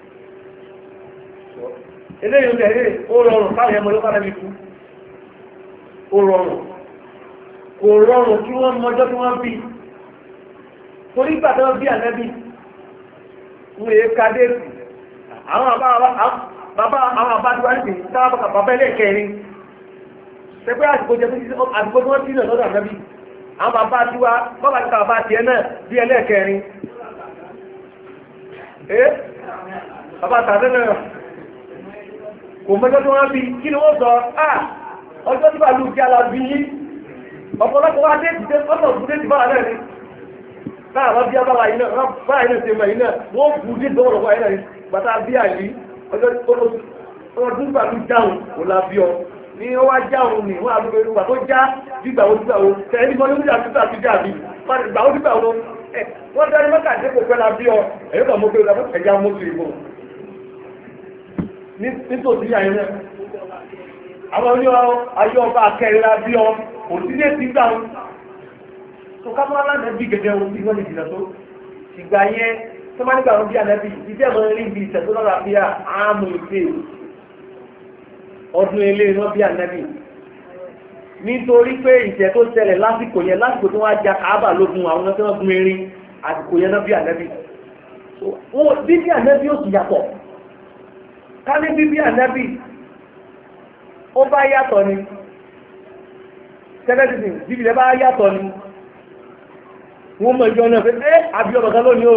eléyìí ń tẹ̀lé ó rọrùn káwọn yẹn mọ ọjọ́ kàdáyé kú ó rọrùn kò rọrùn kí wọ́n mọ ọjọ́ tí wọ́n bí torí gbàtọ́ bí àlẹ́bí wọ́n yẹ ká déètì àwọn àbájúwá ní sábà bàbá ẹlẹ́kẹrin tẹ́gbẹ́ àsìkò tí wọ́n tí náà lọ́dọ̀ ànábì àwọn bàbá àtiwá bàbá tí bàbá tiẹ̀ náà bí ẹlẹ́kẹrin bàbá tàbí náà kò mẹ́jọ́ tí wọ́n bí kí ni wọ́n sọ ọjọ́ tí bàálù kí ala bí yí ọ̀pọ̀lọpọ̀ wá déètì tẹ́ ọ̀pọ̀ déètì bára náà ni láàrín bí abára iná báyìí náà ṣe mọ̀ iná wọ́n kú dé dọ́wọ́rọ̀ wáyé náà bàtà bí àìrí ọjọ́ ọdún pàlú jáun ò la bí ọ ní ó wá jáun ní wọ́n àbúgbé ìrúwà tó já dígbàwó tẹ̀lé mọ́ lórí àtúntà àti jáàbí gbàwó dígbàwó wọ́n dárí mọ́kà dé kò fẹ́ la bí ọ ẹ̀yọ́ kà mọ́ pé ẹja mọ́ sí ìbò nítòsí àyẹ̀ náà àwọn oní ayé ọba akẹrin la bí ọ òsílẹ̀ ti gbà wọn tó ká máa lánàá bí gẹ́gẹ́ ohun tí wọ́n lè jìnà tó ìgbà yẹn tó máa nígbà wọn bí ànábì ìdíjẹ́ mọ́ rí ibi ìṣẹ̀tọ́ lọ́la bí i àmú ìpè ọdún ilé iná bí ànábì nítorí pé ìṣẹ̀ tó ṣẹlẹ̀ lásìkò yẹn lásìkò tó wá ja káábà lógun àwọn tó wọ́n gun erin àsìkò yẹn náà bí ànábì bíbí ànábì ó sì yàtọ̀ ká ní bíbí ànábì ó bá yàtọ̀ ni tẹ́lẹ̀tìsìn bíbí rẹ̀ bá yàtọ̀ ni wọ́n mọ̀ ìjọ náà pé àbí ọmọ̀kan lónìí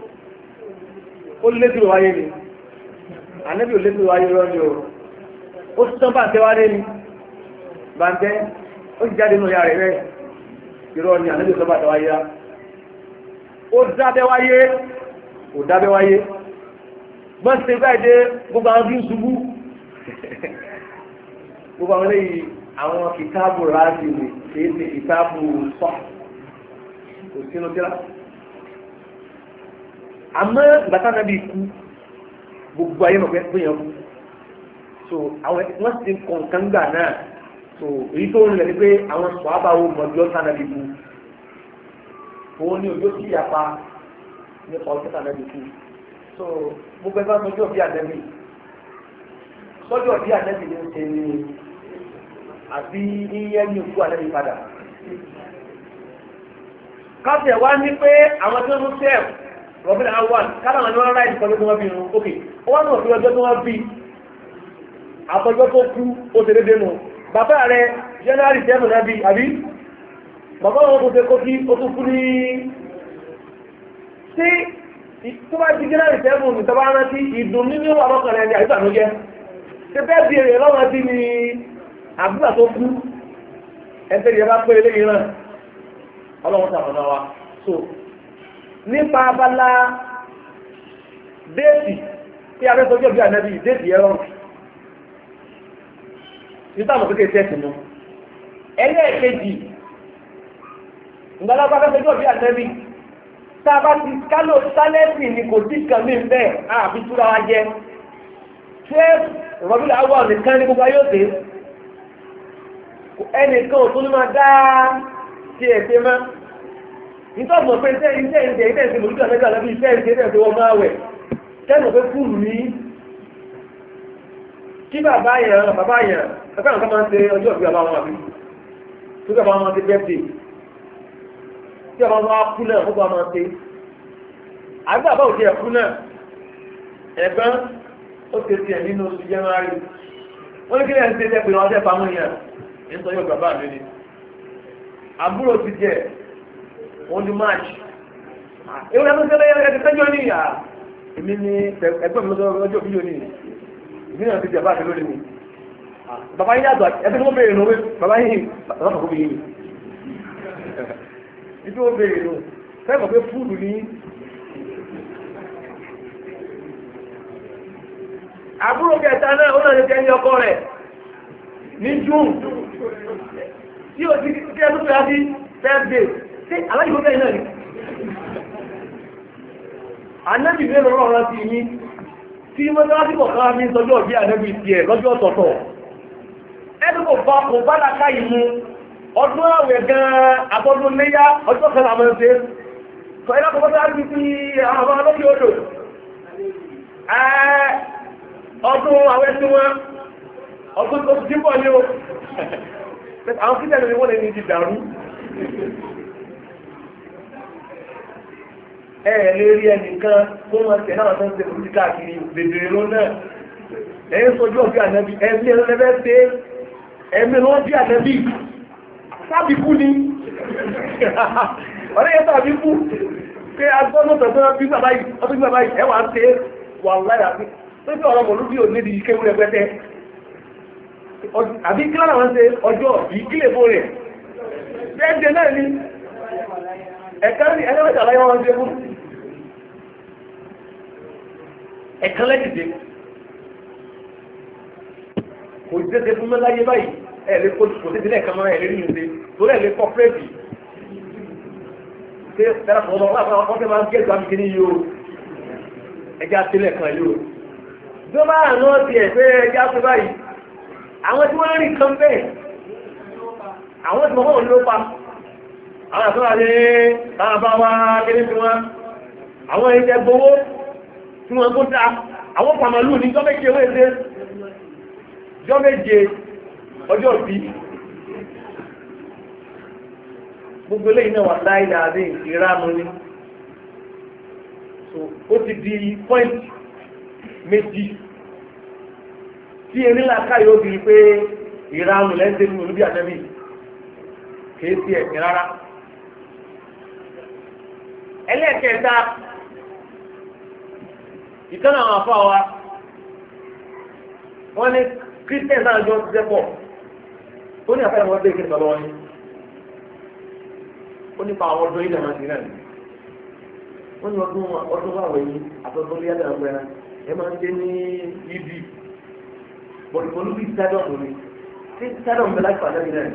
ó létí wáyé ni ànábì ò létí wáyé rọ́ ni ó tán bá tẹ́ wáyé ni bàǹtẹ́ ó ti jáde nínú ya rẹ̀ rẹ̀ irọ́ ni ànábì ò tán bá tẹ́ wáyé rá ó dábẹ́ wáyé ò dábẹ́ wáyé gbọ́n ti báyìí dé gbogbo àwọn bí ń ṣubú gbogbo àwọn eléyìí àwọn kìtáàbù ráàdì ni kìí ṣe kìtáàbù sọ́ọ̀ kò sínú tíra àmọ́ ìgbàtà náà bí ikú gbogbo ayé mọ̀ pé yẹn kú so àwọn wọ́n ti kọ̀ǹkan gbà náà so èyí tó ń lẹ̀ ní pé àwọn sọ̀hábà wo mọ̀jọ́ sànàbí kú òun ni òjò sí ìyapa nípa ọjọ́ sànàbí kú so gbogbo ẹgbẹ́ sọjọ́ bí ànẹ́bí sọjọ́ bí ànẹ́bí ló ń ṣe ní àbí yíyẹ́ ní òkú ànẹ́bí padà káfíẹ̀ wá ní pé àwọn tó ń sẹ́ẹ̀ rọ̀bìn àwọn káláwọn ni wọ́n ráìdì pẹ̀lú tí wọ́n bí irun ókè wọ́n náà fi ọjọ́ tó wọ́n bí àtọjọ́ tó kú ó ṣe dédé nù bàbá rẹ̀ January 7 náà bí àbí bàbá wọn tó ṣe kó kí ó tún kú ní sí tó bá ti January 7 ní tọ́bá rántí ìdùn nínú wà lọ́kànlẹ̀ ní àìsàn ló jẹ́ ṣe bẹ́ẹ̀ bí èrè lọ́wọ́ sí ni àbúrà tó kú ẹgbẹ́ ìyẹn bá pé eléyìí náà ọlọ́run sàmọ́nà wa so nípa abala déètì tí a fẹ́ sọjọ́ bí ànẹ́bí déètì ẹ̀rọ nítàmù pé kéèké ẹ̀sìn mú ẹlẹ́ẹ̀kejì ìgbàlápá fẹ́ sọjọ́ bí ànẹ́bí tá a bá ti kálò sálẹ́sì ni kò sí kan mí bẹ́ẹ̀ àfi túra wa jẹ 12 rọ̀bílà awọ́ nìkan ní gbogbo ayé òde ẹnìkan ò tún ní máa dá tí ẹ̀sẹ̀ mọ́ nítorí mọ̀ pé iṣẹ́ ìṣẹ́ mọ̀lúdà mẹ́ta lẹ́bí iṣẹ́ ìṣẹ́ wọ́n máa wẹ̀ tẹ́lọ̀ pé fúlù ní kí bàbá yẹn ẹgbẹ́ àwọn kan máa ń ṣe ọjọ́ ìbí àbá wọn àbí tó kẹ́ bá wọn ṣe bẹ́ẹ̀dì tí àbá wọn kú náà ó bá wọn ṣe àbí bàbá òkè ẹ̀kú náà ẹ̀gbọ́n ó ṣe tiẹ̀ nínú oṣù January wọ́n ní kí lẹ́yìn ṣe tẹ́ pé wọ́n tẹ́ fáwọn èèyàn ń sọ yóò bàbá mi ni àbúrò ti jẹ́ wọ́n di march ewu ẹgbẹ́ sẹ́lẹ̀ ẹgbẹ́ tẹ́jọ́ ní ìyá èmi ní ẹgbẹ́ mi lọ́jọ́ ọjọ́ fídíò ní ìbí náà ti jẹ́ bá àti lórí mi bàbá yín yàtọ̀ ẹgbẹ́ tí wọ́n béèrè nù bàbá yín bàbá kò bí yín ibi wọ́n béèrè nù fẹ́ẹ̀ mọ̀ pé fúlù ní àbúrò kẹta náà ó náà ti jẹ́ ní ọkọ rẹ̀ ní june tí ó ti kí ẹ tó fẹ́ sí thursday ṣé aláìsí bẹ́ẹ̀ náà ni anábì bẹ́ẹ̀ lọ́rọ̀ ọ̀rọ̀ sí yín tí mọ́sálásí kọ̀ọ̀kan fi ń sọjọ́ bí anábì tiẹ̀ lọ́jọ́ ọ̀tọ̀ọ̀tọ̀ ẹni kò bá láká yìí mú ọdún àwẹ̀ gan-an àtọ́dún léyá ọjọ́ kan àmọ́ ṣe sọ ẹ̀rọ kọ̀ọ̀kan sáré sí àwọn alókè odò ọdún àwẹ̀ sí wọn ọdún tó ti bọ̀ ní o àwọn kíkẹ́ ni wọ́n lè ní ti dàrú lè rí ẹnìkan tó wọ́n tẹ̀ náà tó ń ṣe fún káàkiri bèbèrè ló náà ẹ̀yìn sojú ọ̀bí ànẹ́bí ẹ̀mí ẹlẹ́fẹ́ ṣe ẹ̀mí ló bí ànẹ́bí sábì kú ni ọ̀rẹ́ yẹn sábì kú pé agbọ́nọ̀tọ̀ tó bí bàbá yìí ẹwà ń ṣe wà láyà sí tó bí ọ̀rọ̀ mọ̀lú bí ò ní di kéwú rẹpẹtẹ àbí kí lọ́nà wọ́n ṣe ọjọ́ ìkílẹ̀ bó rẹ̀ bẹ́ẹ̀ náà ni ẹ̀kan ní ẹlẹ́wẹ̀ta láyé wọn ṣe fún ẹ̀kan lẹ́dìdé kò jẹ́ fún mẹ́láyé báyìí ẹ̀lẹ́ kò sí sílẹ̀ kan mọ́ra ẹ̀lẹ́ nínú ṣe tó lẹ́ lè kọ́pẹ́ẹ̀tì ṣe tẹ́lá fún ọmọ wọn fẹ́ máa ń gẹ́gẹ́ àmì kìíní yóò ẹjá sílẹ̀ kan yóò tó bá àná ti ẹ̀ pé ẹjá tó báyìí àwọn tí wọ́n rí kan bẹ́ẹ̀ àwọn tí wọ́n ló pa àwọn àtọ́wà ní tàbá wá kéré tí wọ́n àwọn ẹ̀jẹ̀ gbowó tí wọ́n kó dá àwọn pàmàlú ní jọ́méje wéṣe jọ́méje ọjọ́ bí gbogbo lẹ́yìn náà wà láìlà àdé ìránu ní so ó ti di point méjì tí enílà káyọ̀ ó di pé ìránu lẹ́sẹ̀ nínú olúbí àtẹ́bí kìí sí ẹ̀sìn rárá ẹlẹ́ẹ̀kẹta ìtọ́nà àwọn afọ́ wa wọ́n ní Christian náà jọ ti dẹ́pọ̀ ó ní àfẹ́rẹ́ wọn bẹ́ẹ̀ kí ni bàbá wọn ní ó nípa àwọn ọdún ilẹ̀ máa ti rẹ̀ wọ́n ní ọdún wà wẹ̀yìn àtọ́dún ní yàtọ̀ ẹ̀rọ ẹ máa ń dé ní ibi bọ̀dùbọ̀lù bíi stadium ni tí stadium bẹ láti pàdé nílẹ̀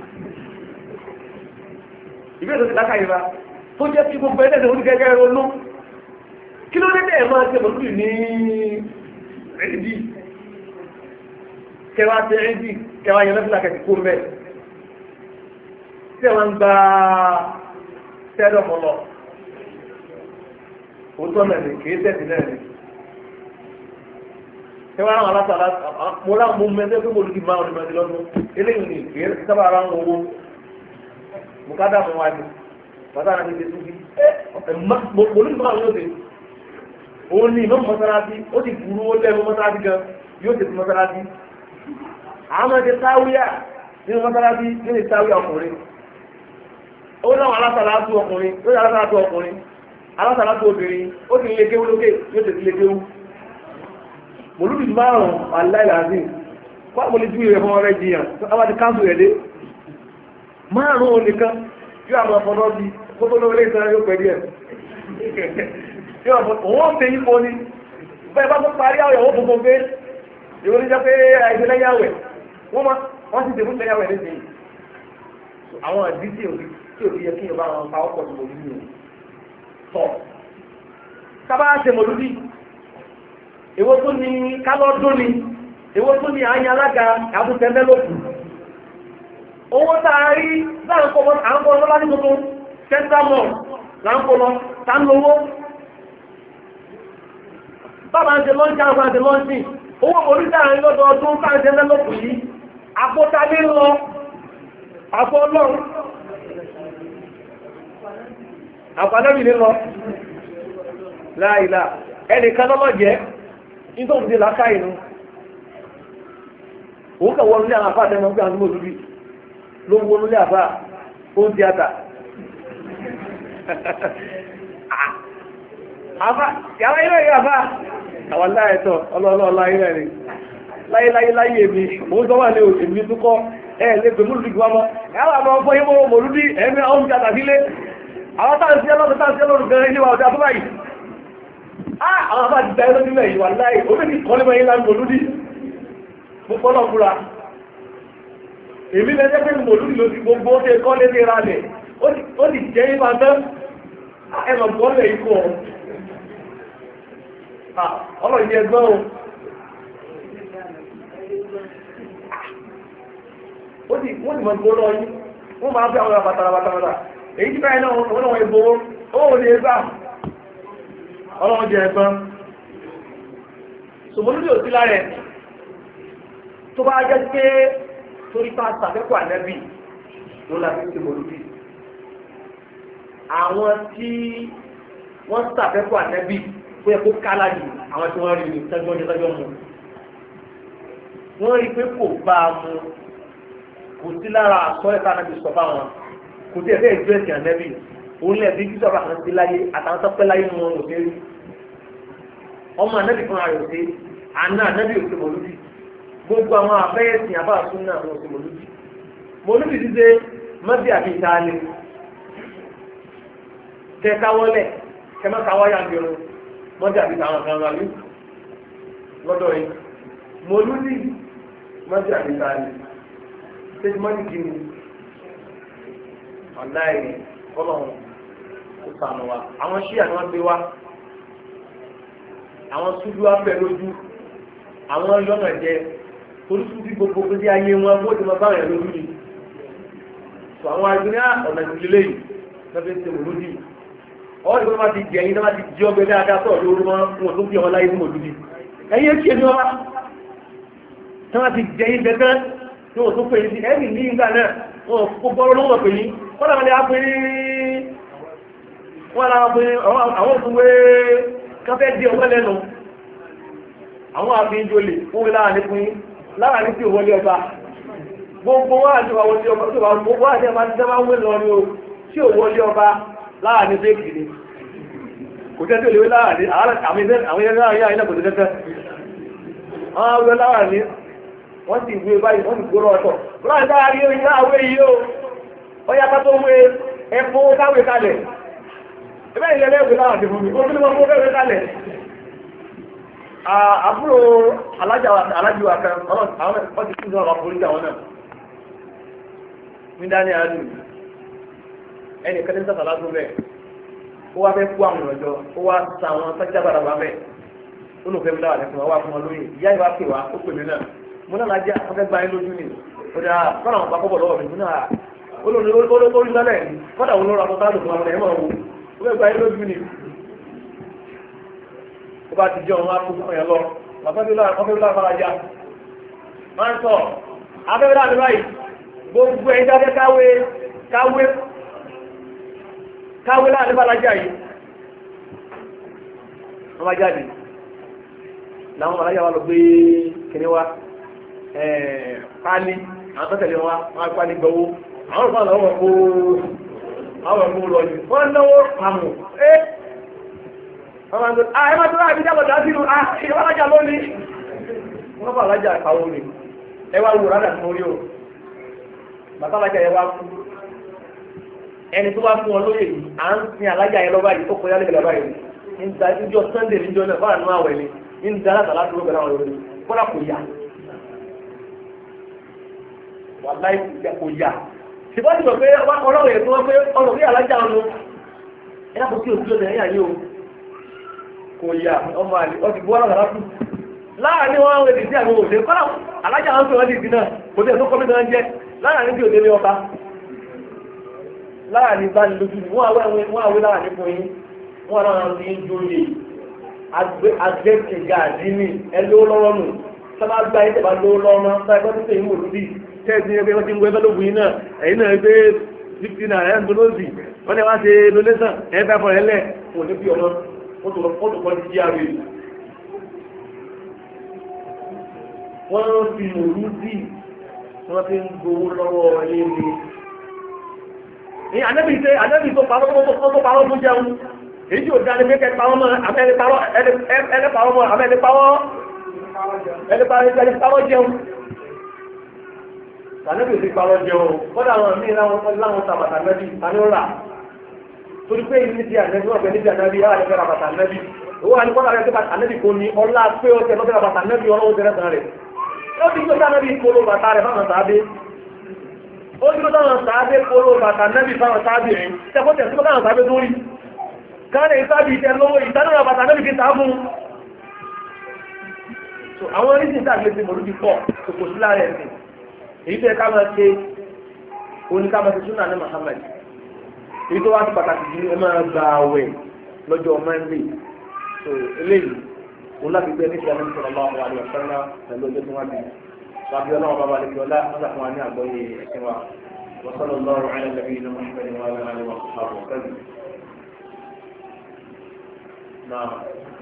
ìbéèrè ti lákàyè bá tó jẹ́ kí gbogbo ẹ̀dẹ̀ onígẹ́gẹ́ ronú kí ló dé ẹ̀ máa ṣe bọ̀dùbọ̀lù ní ẹ̀dí kẹwàá ṣe ẹ́ńdì kẹwàá yẹn lọ́fíìlà kẹsì kó mẹ́ tí wọ́n ń gba tẹ́lọ̀ mọ́ lọ òótọ́ náà ni kìí tẹ̀sí náà ni kẹwàá àwọn alásàlá mo láwọn mo mẹ́tẹ́ pé mo lùdì máa ọdún mẹ́tẹ́ lọ́dún eléyìí ni kìí sábà ara ń owó mo ká dààmú wa ni bàtà náà ti ṣe túbí mo lùdì máa yóò ṣe òun ni ìmọ̀ mọ́sálásí ó ti burú ó lẹ́nu mọ́sálásí gan yóò ṣe mọ́sálásí àwọn ọmọdé sáwíyà nínú mọ́sálásí nínú sáwíyà ọkùnrin ó láwọn alásàlátù ọkùnrin ó yà alásàlátù ọkùnrin alásàlátù obìnrin ó ti lè kéwú lókè yóò ṣe ti lè kéwú mòlúbì márùn-ún aláìláàzín kó àmọ́ lè ju ìrẹ̀ fún ọrẹ́ jiyàn àwọn ti káńsù rẹ̀ dé márùn-ún nìkan yóò àwọn ọ̀fọ̀dọ́ bí kó tó lórí ìtàn yóò pẹ̀ díẹ̀ òun ṣe yípo ni bẹ́ẹ̀ bá tó parí àwẹ̀ owó gbogbo pé ìwọ́n ní jẹ́ pé àìsí lẹ́yàwẹ̀ wọ́n ti dèbú lẹ́yàwẹ̀ nísìnyí àwọn àdí tí ò fi yẹ kí ìyọba àwọn pàwọ́ pọ̀ tó mọ̀lúdì o tọ̀ sábà ṣe mọ̀lúdì èwo tó ní kálọ́dún ni èwo tó ní àyàn alága àbútẹ́ńdẹ́lòkù owó tá a rí láǹkọ́ lọ́lá ní tuntun central mall láǹkọ́ lọ tá ń lówó bàbá ń ṣe lọ́nṣì àwọn àti lọ́nṣì owó oríṣàrin lọ́dọọdún káàṣẹ́ lẹ́lọ́pù yìí àpótá ní lọ àpò ọlọ́run àpàdébì ní lọ láìlà ẹnìkan lọ́lọ́jẹ́ nítorí ti láká inú òun kà wọnú ní àwọn àfáà tẹ́mọ̀ pé àwọn ọmọ òdúbí ló ń wọnú ní àfáà ó ń tíátà yàrá ilẹ̀ yìí àfáà àwọn láìtọ̀ ọlọ́ọ̀lá ilẹ̀ rẹ̀ láyéláyé èmi òun tó wà ní èmi tó kọ́ lẹ́gbẹ̀ẹ́ múlùdí gbọ́mọ́ ẹwà àwọn ọmọ yíwọ́ mọ̀lúdí ẹ̀mí àwọn oúnjẹ àtàbílé àwọn táàsí ẹlọ́dún gẹ̀rẹ́ níwà ọ̀dá tó báyìí àwọn àbá ti dáyé lójú mẹ́yìn wà láì omi kọ́lẹ́mọ̀ yìí láti mọ̀lúdí fọ́lọ̀ fúra èmi lẹ́jẹ́ pé mọ̀lúdí ló ti gbogbo ó tẹ́ kọ́ lé ní ìrànlẹ̀ ó ti jẹ́ yí máa tán ẹ̀mọ̀ bọ́ọ̀lẹ̀ ikú ọlọ́yìn ẹgbẹ́ o wọ́n ti mọ̀ gbogbo lọ yí wọ́n máa fi àwọn àbàtàràbàtàrà èyí tí báyìí náà wọ́n náà ìgbòho ó lè gbà ọlọ́run jẹ ẹ̀gbọ́n ṣùgbọ́n lórí òsí lára ẹ̀ tó bá jẹ́ pé torí pa sàfẹ́kọ̀ ànẹ́bì ló láti ṣe mọ̀lúbí àwọn tí wọ́n sàfẹ́kọ̀ ànẹ́bì fún ẹkó kálá jù àwọn tí wọ́n rí ní tẹ́jọ́ ní tẹ́jọ́ mú wọ́n rí pé kò bá a mú kò sí lára àsọ́lẹ̀ tánàbí sọ fáwọn kò tí ẹ̀fẹ́ ìjọ ẹ̀sìn ànẹ́bì òun lẹ̀ bí jíjọba kan sí láyé àtàwọn tọ́pẹ́ láyé mú wọn òfin rí ọmọ ànẹ́bì fúnra rẹ̀ òfin àná ànẹ́bì òfin mọ̀lúbí gbogbo àwọn afẹ́yẹ̀sìn àbáàsún náà wọn òfin mọ̀lúbí mọ̀lúbí ti dé mọ́bí àbí ìtaálé kẹkáwọ́lẹ̀ kẹmọ́káwáyà ń bẹ̀rù mọ́bí àbí ìtawọn kan rà lọ́dọ̀ yìí mọ̀lúbí mọ́bí àbí ìtaálé ṣéjì mọ́bí kí ni ọ̀nà ẹ̀yìn ọlọ́run kò sànù wa àwọn ṣíà ni wọ́n gbé wa àwọn súdú afẹ́ lójú àwọn yọ̀nà jẹ oríṣiríṣi gbogbo pé ayé wọn bó ti máa bá rẹ̀ lójú ni tó àwọn agbẹ́ni ọ̀nà ìdílé yìí lọ́fẹ́ ṣe mò lódì ọ̀rọ̀ ìgbọ́n máa ti jẹ ẹyin tó máa ti jẹ́ ọgbẹ́ dáadáa sọ̀rọ̀ lórí wọn tó fi ọmọ láyé fún òdúdì ẹyin kí ẹni wọn tó máa ti jẹ ẹyin bẹ́tẹ́ tí wọ́n tó pè ní ẹni ní ìgbà náà wọn kó bọ́rọ̀ lọ́wọ́ pè ní wọ́n làwọn lè pè ní wọ́n làwọn pè ní àwọn òfúwé káfẹ́ di ọwọ́ lẹ́nu àwọn àfihàn jolè fún mi láàrin fún yín láàrin tí òwọlé ọba gbogbo wá àti wà wọlé ọba tó wà gbogbo àti ẹ̀ma ti dábàá wé lọ ní o tí òwọlé ọba láàrin fẹ́ẹ̀kì ni kò tẹ́ tó lè wé láàrin àwọn ẹgbẹ́ láàrin àyínà kò tẹ́ tẹ́ àwọn awé láàrin wọ́n sì wé báyìí wọ́n sì gbóró ọ̀tọ̀ láàrin láàrin oyin láàwé yìí o ọyá ká tó wé ẹ̀fọ́ káwé kalẹ̀ ẹgbẹ́ ìlẹ́lẹ́ ìwé láàrin fún mi ó fi ní wọ́n fún káwé kalẹ̀ àbúrò alájíwà kan àwọn ọdí tí wọ́n wà polisi àwọn náà ní dání àádù ẹni kẹ́lẹ́ sọ́tà lásán bẹ́ẹ̀ ó wá fẹ́ kú àwọn ọjọ́ ó wá sa àwọn sọ́jà bàrà wà bẹ́ẹ̀ olùfẹ́ mi láwà lẹ́fún wa wá fún wọn lóyè ìyá ìwà pè wá ó pè mí náà mo náà lájá ọ̀fẹ́ gba ẹ lójú ni ó dà kọ́nà àwọn pápọ̀ lọ́wọ́ mi mo náà olórí lọ́lẹ̀ ni kọ́dà wọn lọ́ra tọ́tà lòdùn àwọn ẹ̀mọ́ wo ó fẹ́ gba ẹ lójú ni ó bá ti jẹ́ ọ̀hún akókò yẹn lọ ọ̀fẹ́ bí láfàrájá máa ń sọ afẹ́fẹ́ láti báyìí gbogbo ẹ̀yìn jáde káwé láàrin fàrájá yìí wọ́n bá jáde láwọn fàrájá wa lọ gbé kìnní wa pálí àwọn tọ́tẹ̀lẹ̀ wa wọ́n pálí gbọ́wó àwọn ọ̀pá lọ́wọ́ kó àwọn ẹ̀kọ́ lọ yìí wọ́n náwó pàmò wọ́n máa ń tó ẹmọ́ tó láàbí jábọ̀dá sínú ìwọ́lájà lónìí wọ́n bá lájà àwọn olè ẹwà wò rádà tí mo rí o bàtà lájà ẹwà kú ẹni tó bá fún ọ lóye yìí à ń sin alájà yẹn lọ́ba yìí tó kọjá lẹ́gbẹ̀ẹ́ lọ́ba yìí ń da ìjọ sunday níjọ náà fọ́nà nínú àwẹ̀ ni ń da látàlá dúró pẹ̀lú àwọn olórí kọ́lá kò yá wàláì kò yá ṣùgbọ́n ti sọ pé ọlọ́run yẹn tó wọ́n pé ọ̀nà pé alájà ọ̀nà ẹ̀dá kò sí òṣìṣẹ́ ọ̀nà ẹ̀yà yìí o kò yá ọmọ àlè ọtí bu ọlọ́run aláàfin láàrin wọn wọ́n ti àwọn òde kọ́lá alájà wọn pè wọ́n ti dín náà kò tẹ̀ tó kọ́ mẹ́ta jẹ́ láàrin tí òde ní ọba láàrin bá ní lójú ni wọ́n àwẹ́ láàrin fún yín wọ́n láwọn ti ń jóye agbẹ́kẹ̀gà àdínì ẹlówó lọ́wọ́ nù sábà gba ẹ̀ tẹ̀bá lówó lọ́wọ́ náà sábà gbọ́dọ̀ tẹ̀ ìmọ̀ lódì tẹ́ẹ̀sì ẹgbẹ́ wọ́n ti ń gbé ẹgbẹ́ lóbùn yín náà ẹ̀yin náà gbé 50 naira ẹ̀ ń dolóòsì wọ́n ní wá ṣe donation ẹ̀ bá fọ̀rọ̀ ẹlẹ́ wọ́n ní bí ọmọ wọ́n tó kọ́ ní GRA wọ́n fi mòlúdì wọ́n fi ń gbowó lọ́wọ́ yín ni ní ànábì tó parọ́ fún jẹun èyí tí ó dá ní pé kẹpàá mọ́ ẹlẹ́pàá jẹun ànábì ti parọ́ jẹun kọ́dà àwọn míì láwọn tàbàtà nẹ́bí anúrà torí pé ní ti ànẹ́bí wọ́n pẹ̀ níbi ànẹ́bí yára ní fẹ́ra bàtà nẹ́bí owó àníkọ́dà rẹ̀ pé ànẹ́bí kò ní ọlá pé ó tẹ̀ lọ́fẹ́ra bàtà nẹ́bí ọlọ́wọ́ tẹ̀rẹ̀ tán rẹ̀ ó ti tó ànẹ́bí kóró bàtà rẹ̀ fáwọn tàbí ó ti tó táwọn tàbí kóró bàtà nẹ́bí fáwọn tàbí rẹ̀ tẹ́kọ́ tẹ̀ sí táwọn tàbí tó rí káàrẹ̀ ìtàbí ìtẹ́ lówó ìtànúra bàtà nẹ́bí fi tàá fún àwọn orísìí tàbí ti mọ̀lú ti pọ̀ kò sí láàrẹ̀ ẹ̀sìn èyí tẹ́ ká máa ṣe oníkàmọ́ ti súnà ní Muhammad èyí tó wá sí pàtàkì jù ẹ máa gba àwẹ̀ lọ́jọ́ Monday so eléyìí òun láti gbé níṣẹ́ ní sọ̀rọ̀ bá wà ní ọ̀sán náà pẹ̀lú ọjọ́ tí wọ́n bí wàbí ọlọ́wọ́ bàbá lè fi ọlá wọ́n sàfún wa ní àgbọ́yé ẹ̀sìn wa وصلى الله على نبينا محمد وعلى اله وصحبه وسلم. نعم.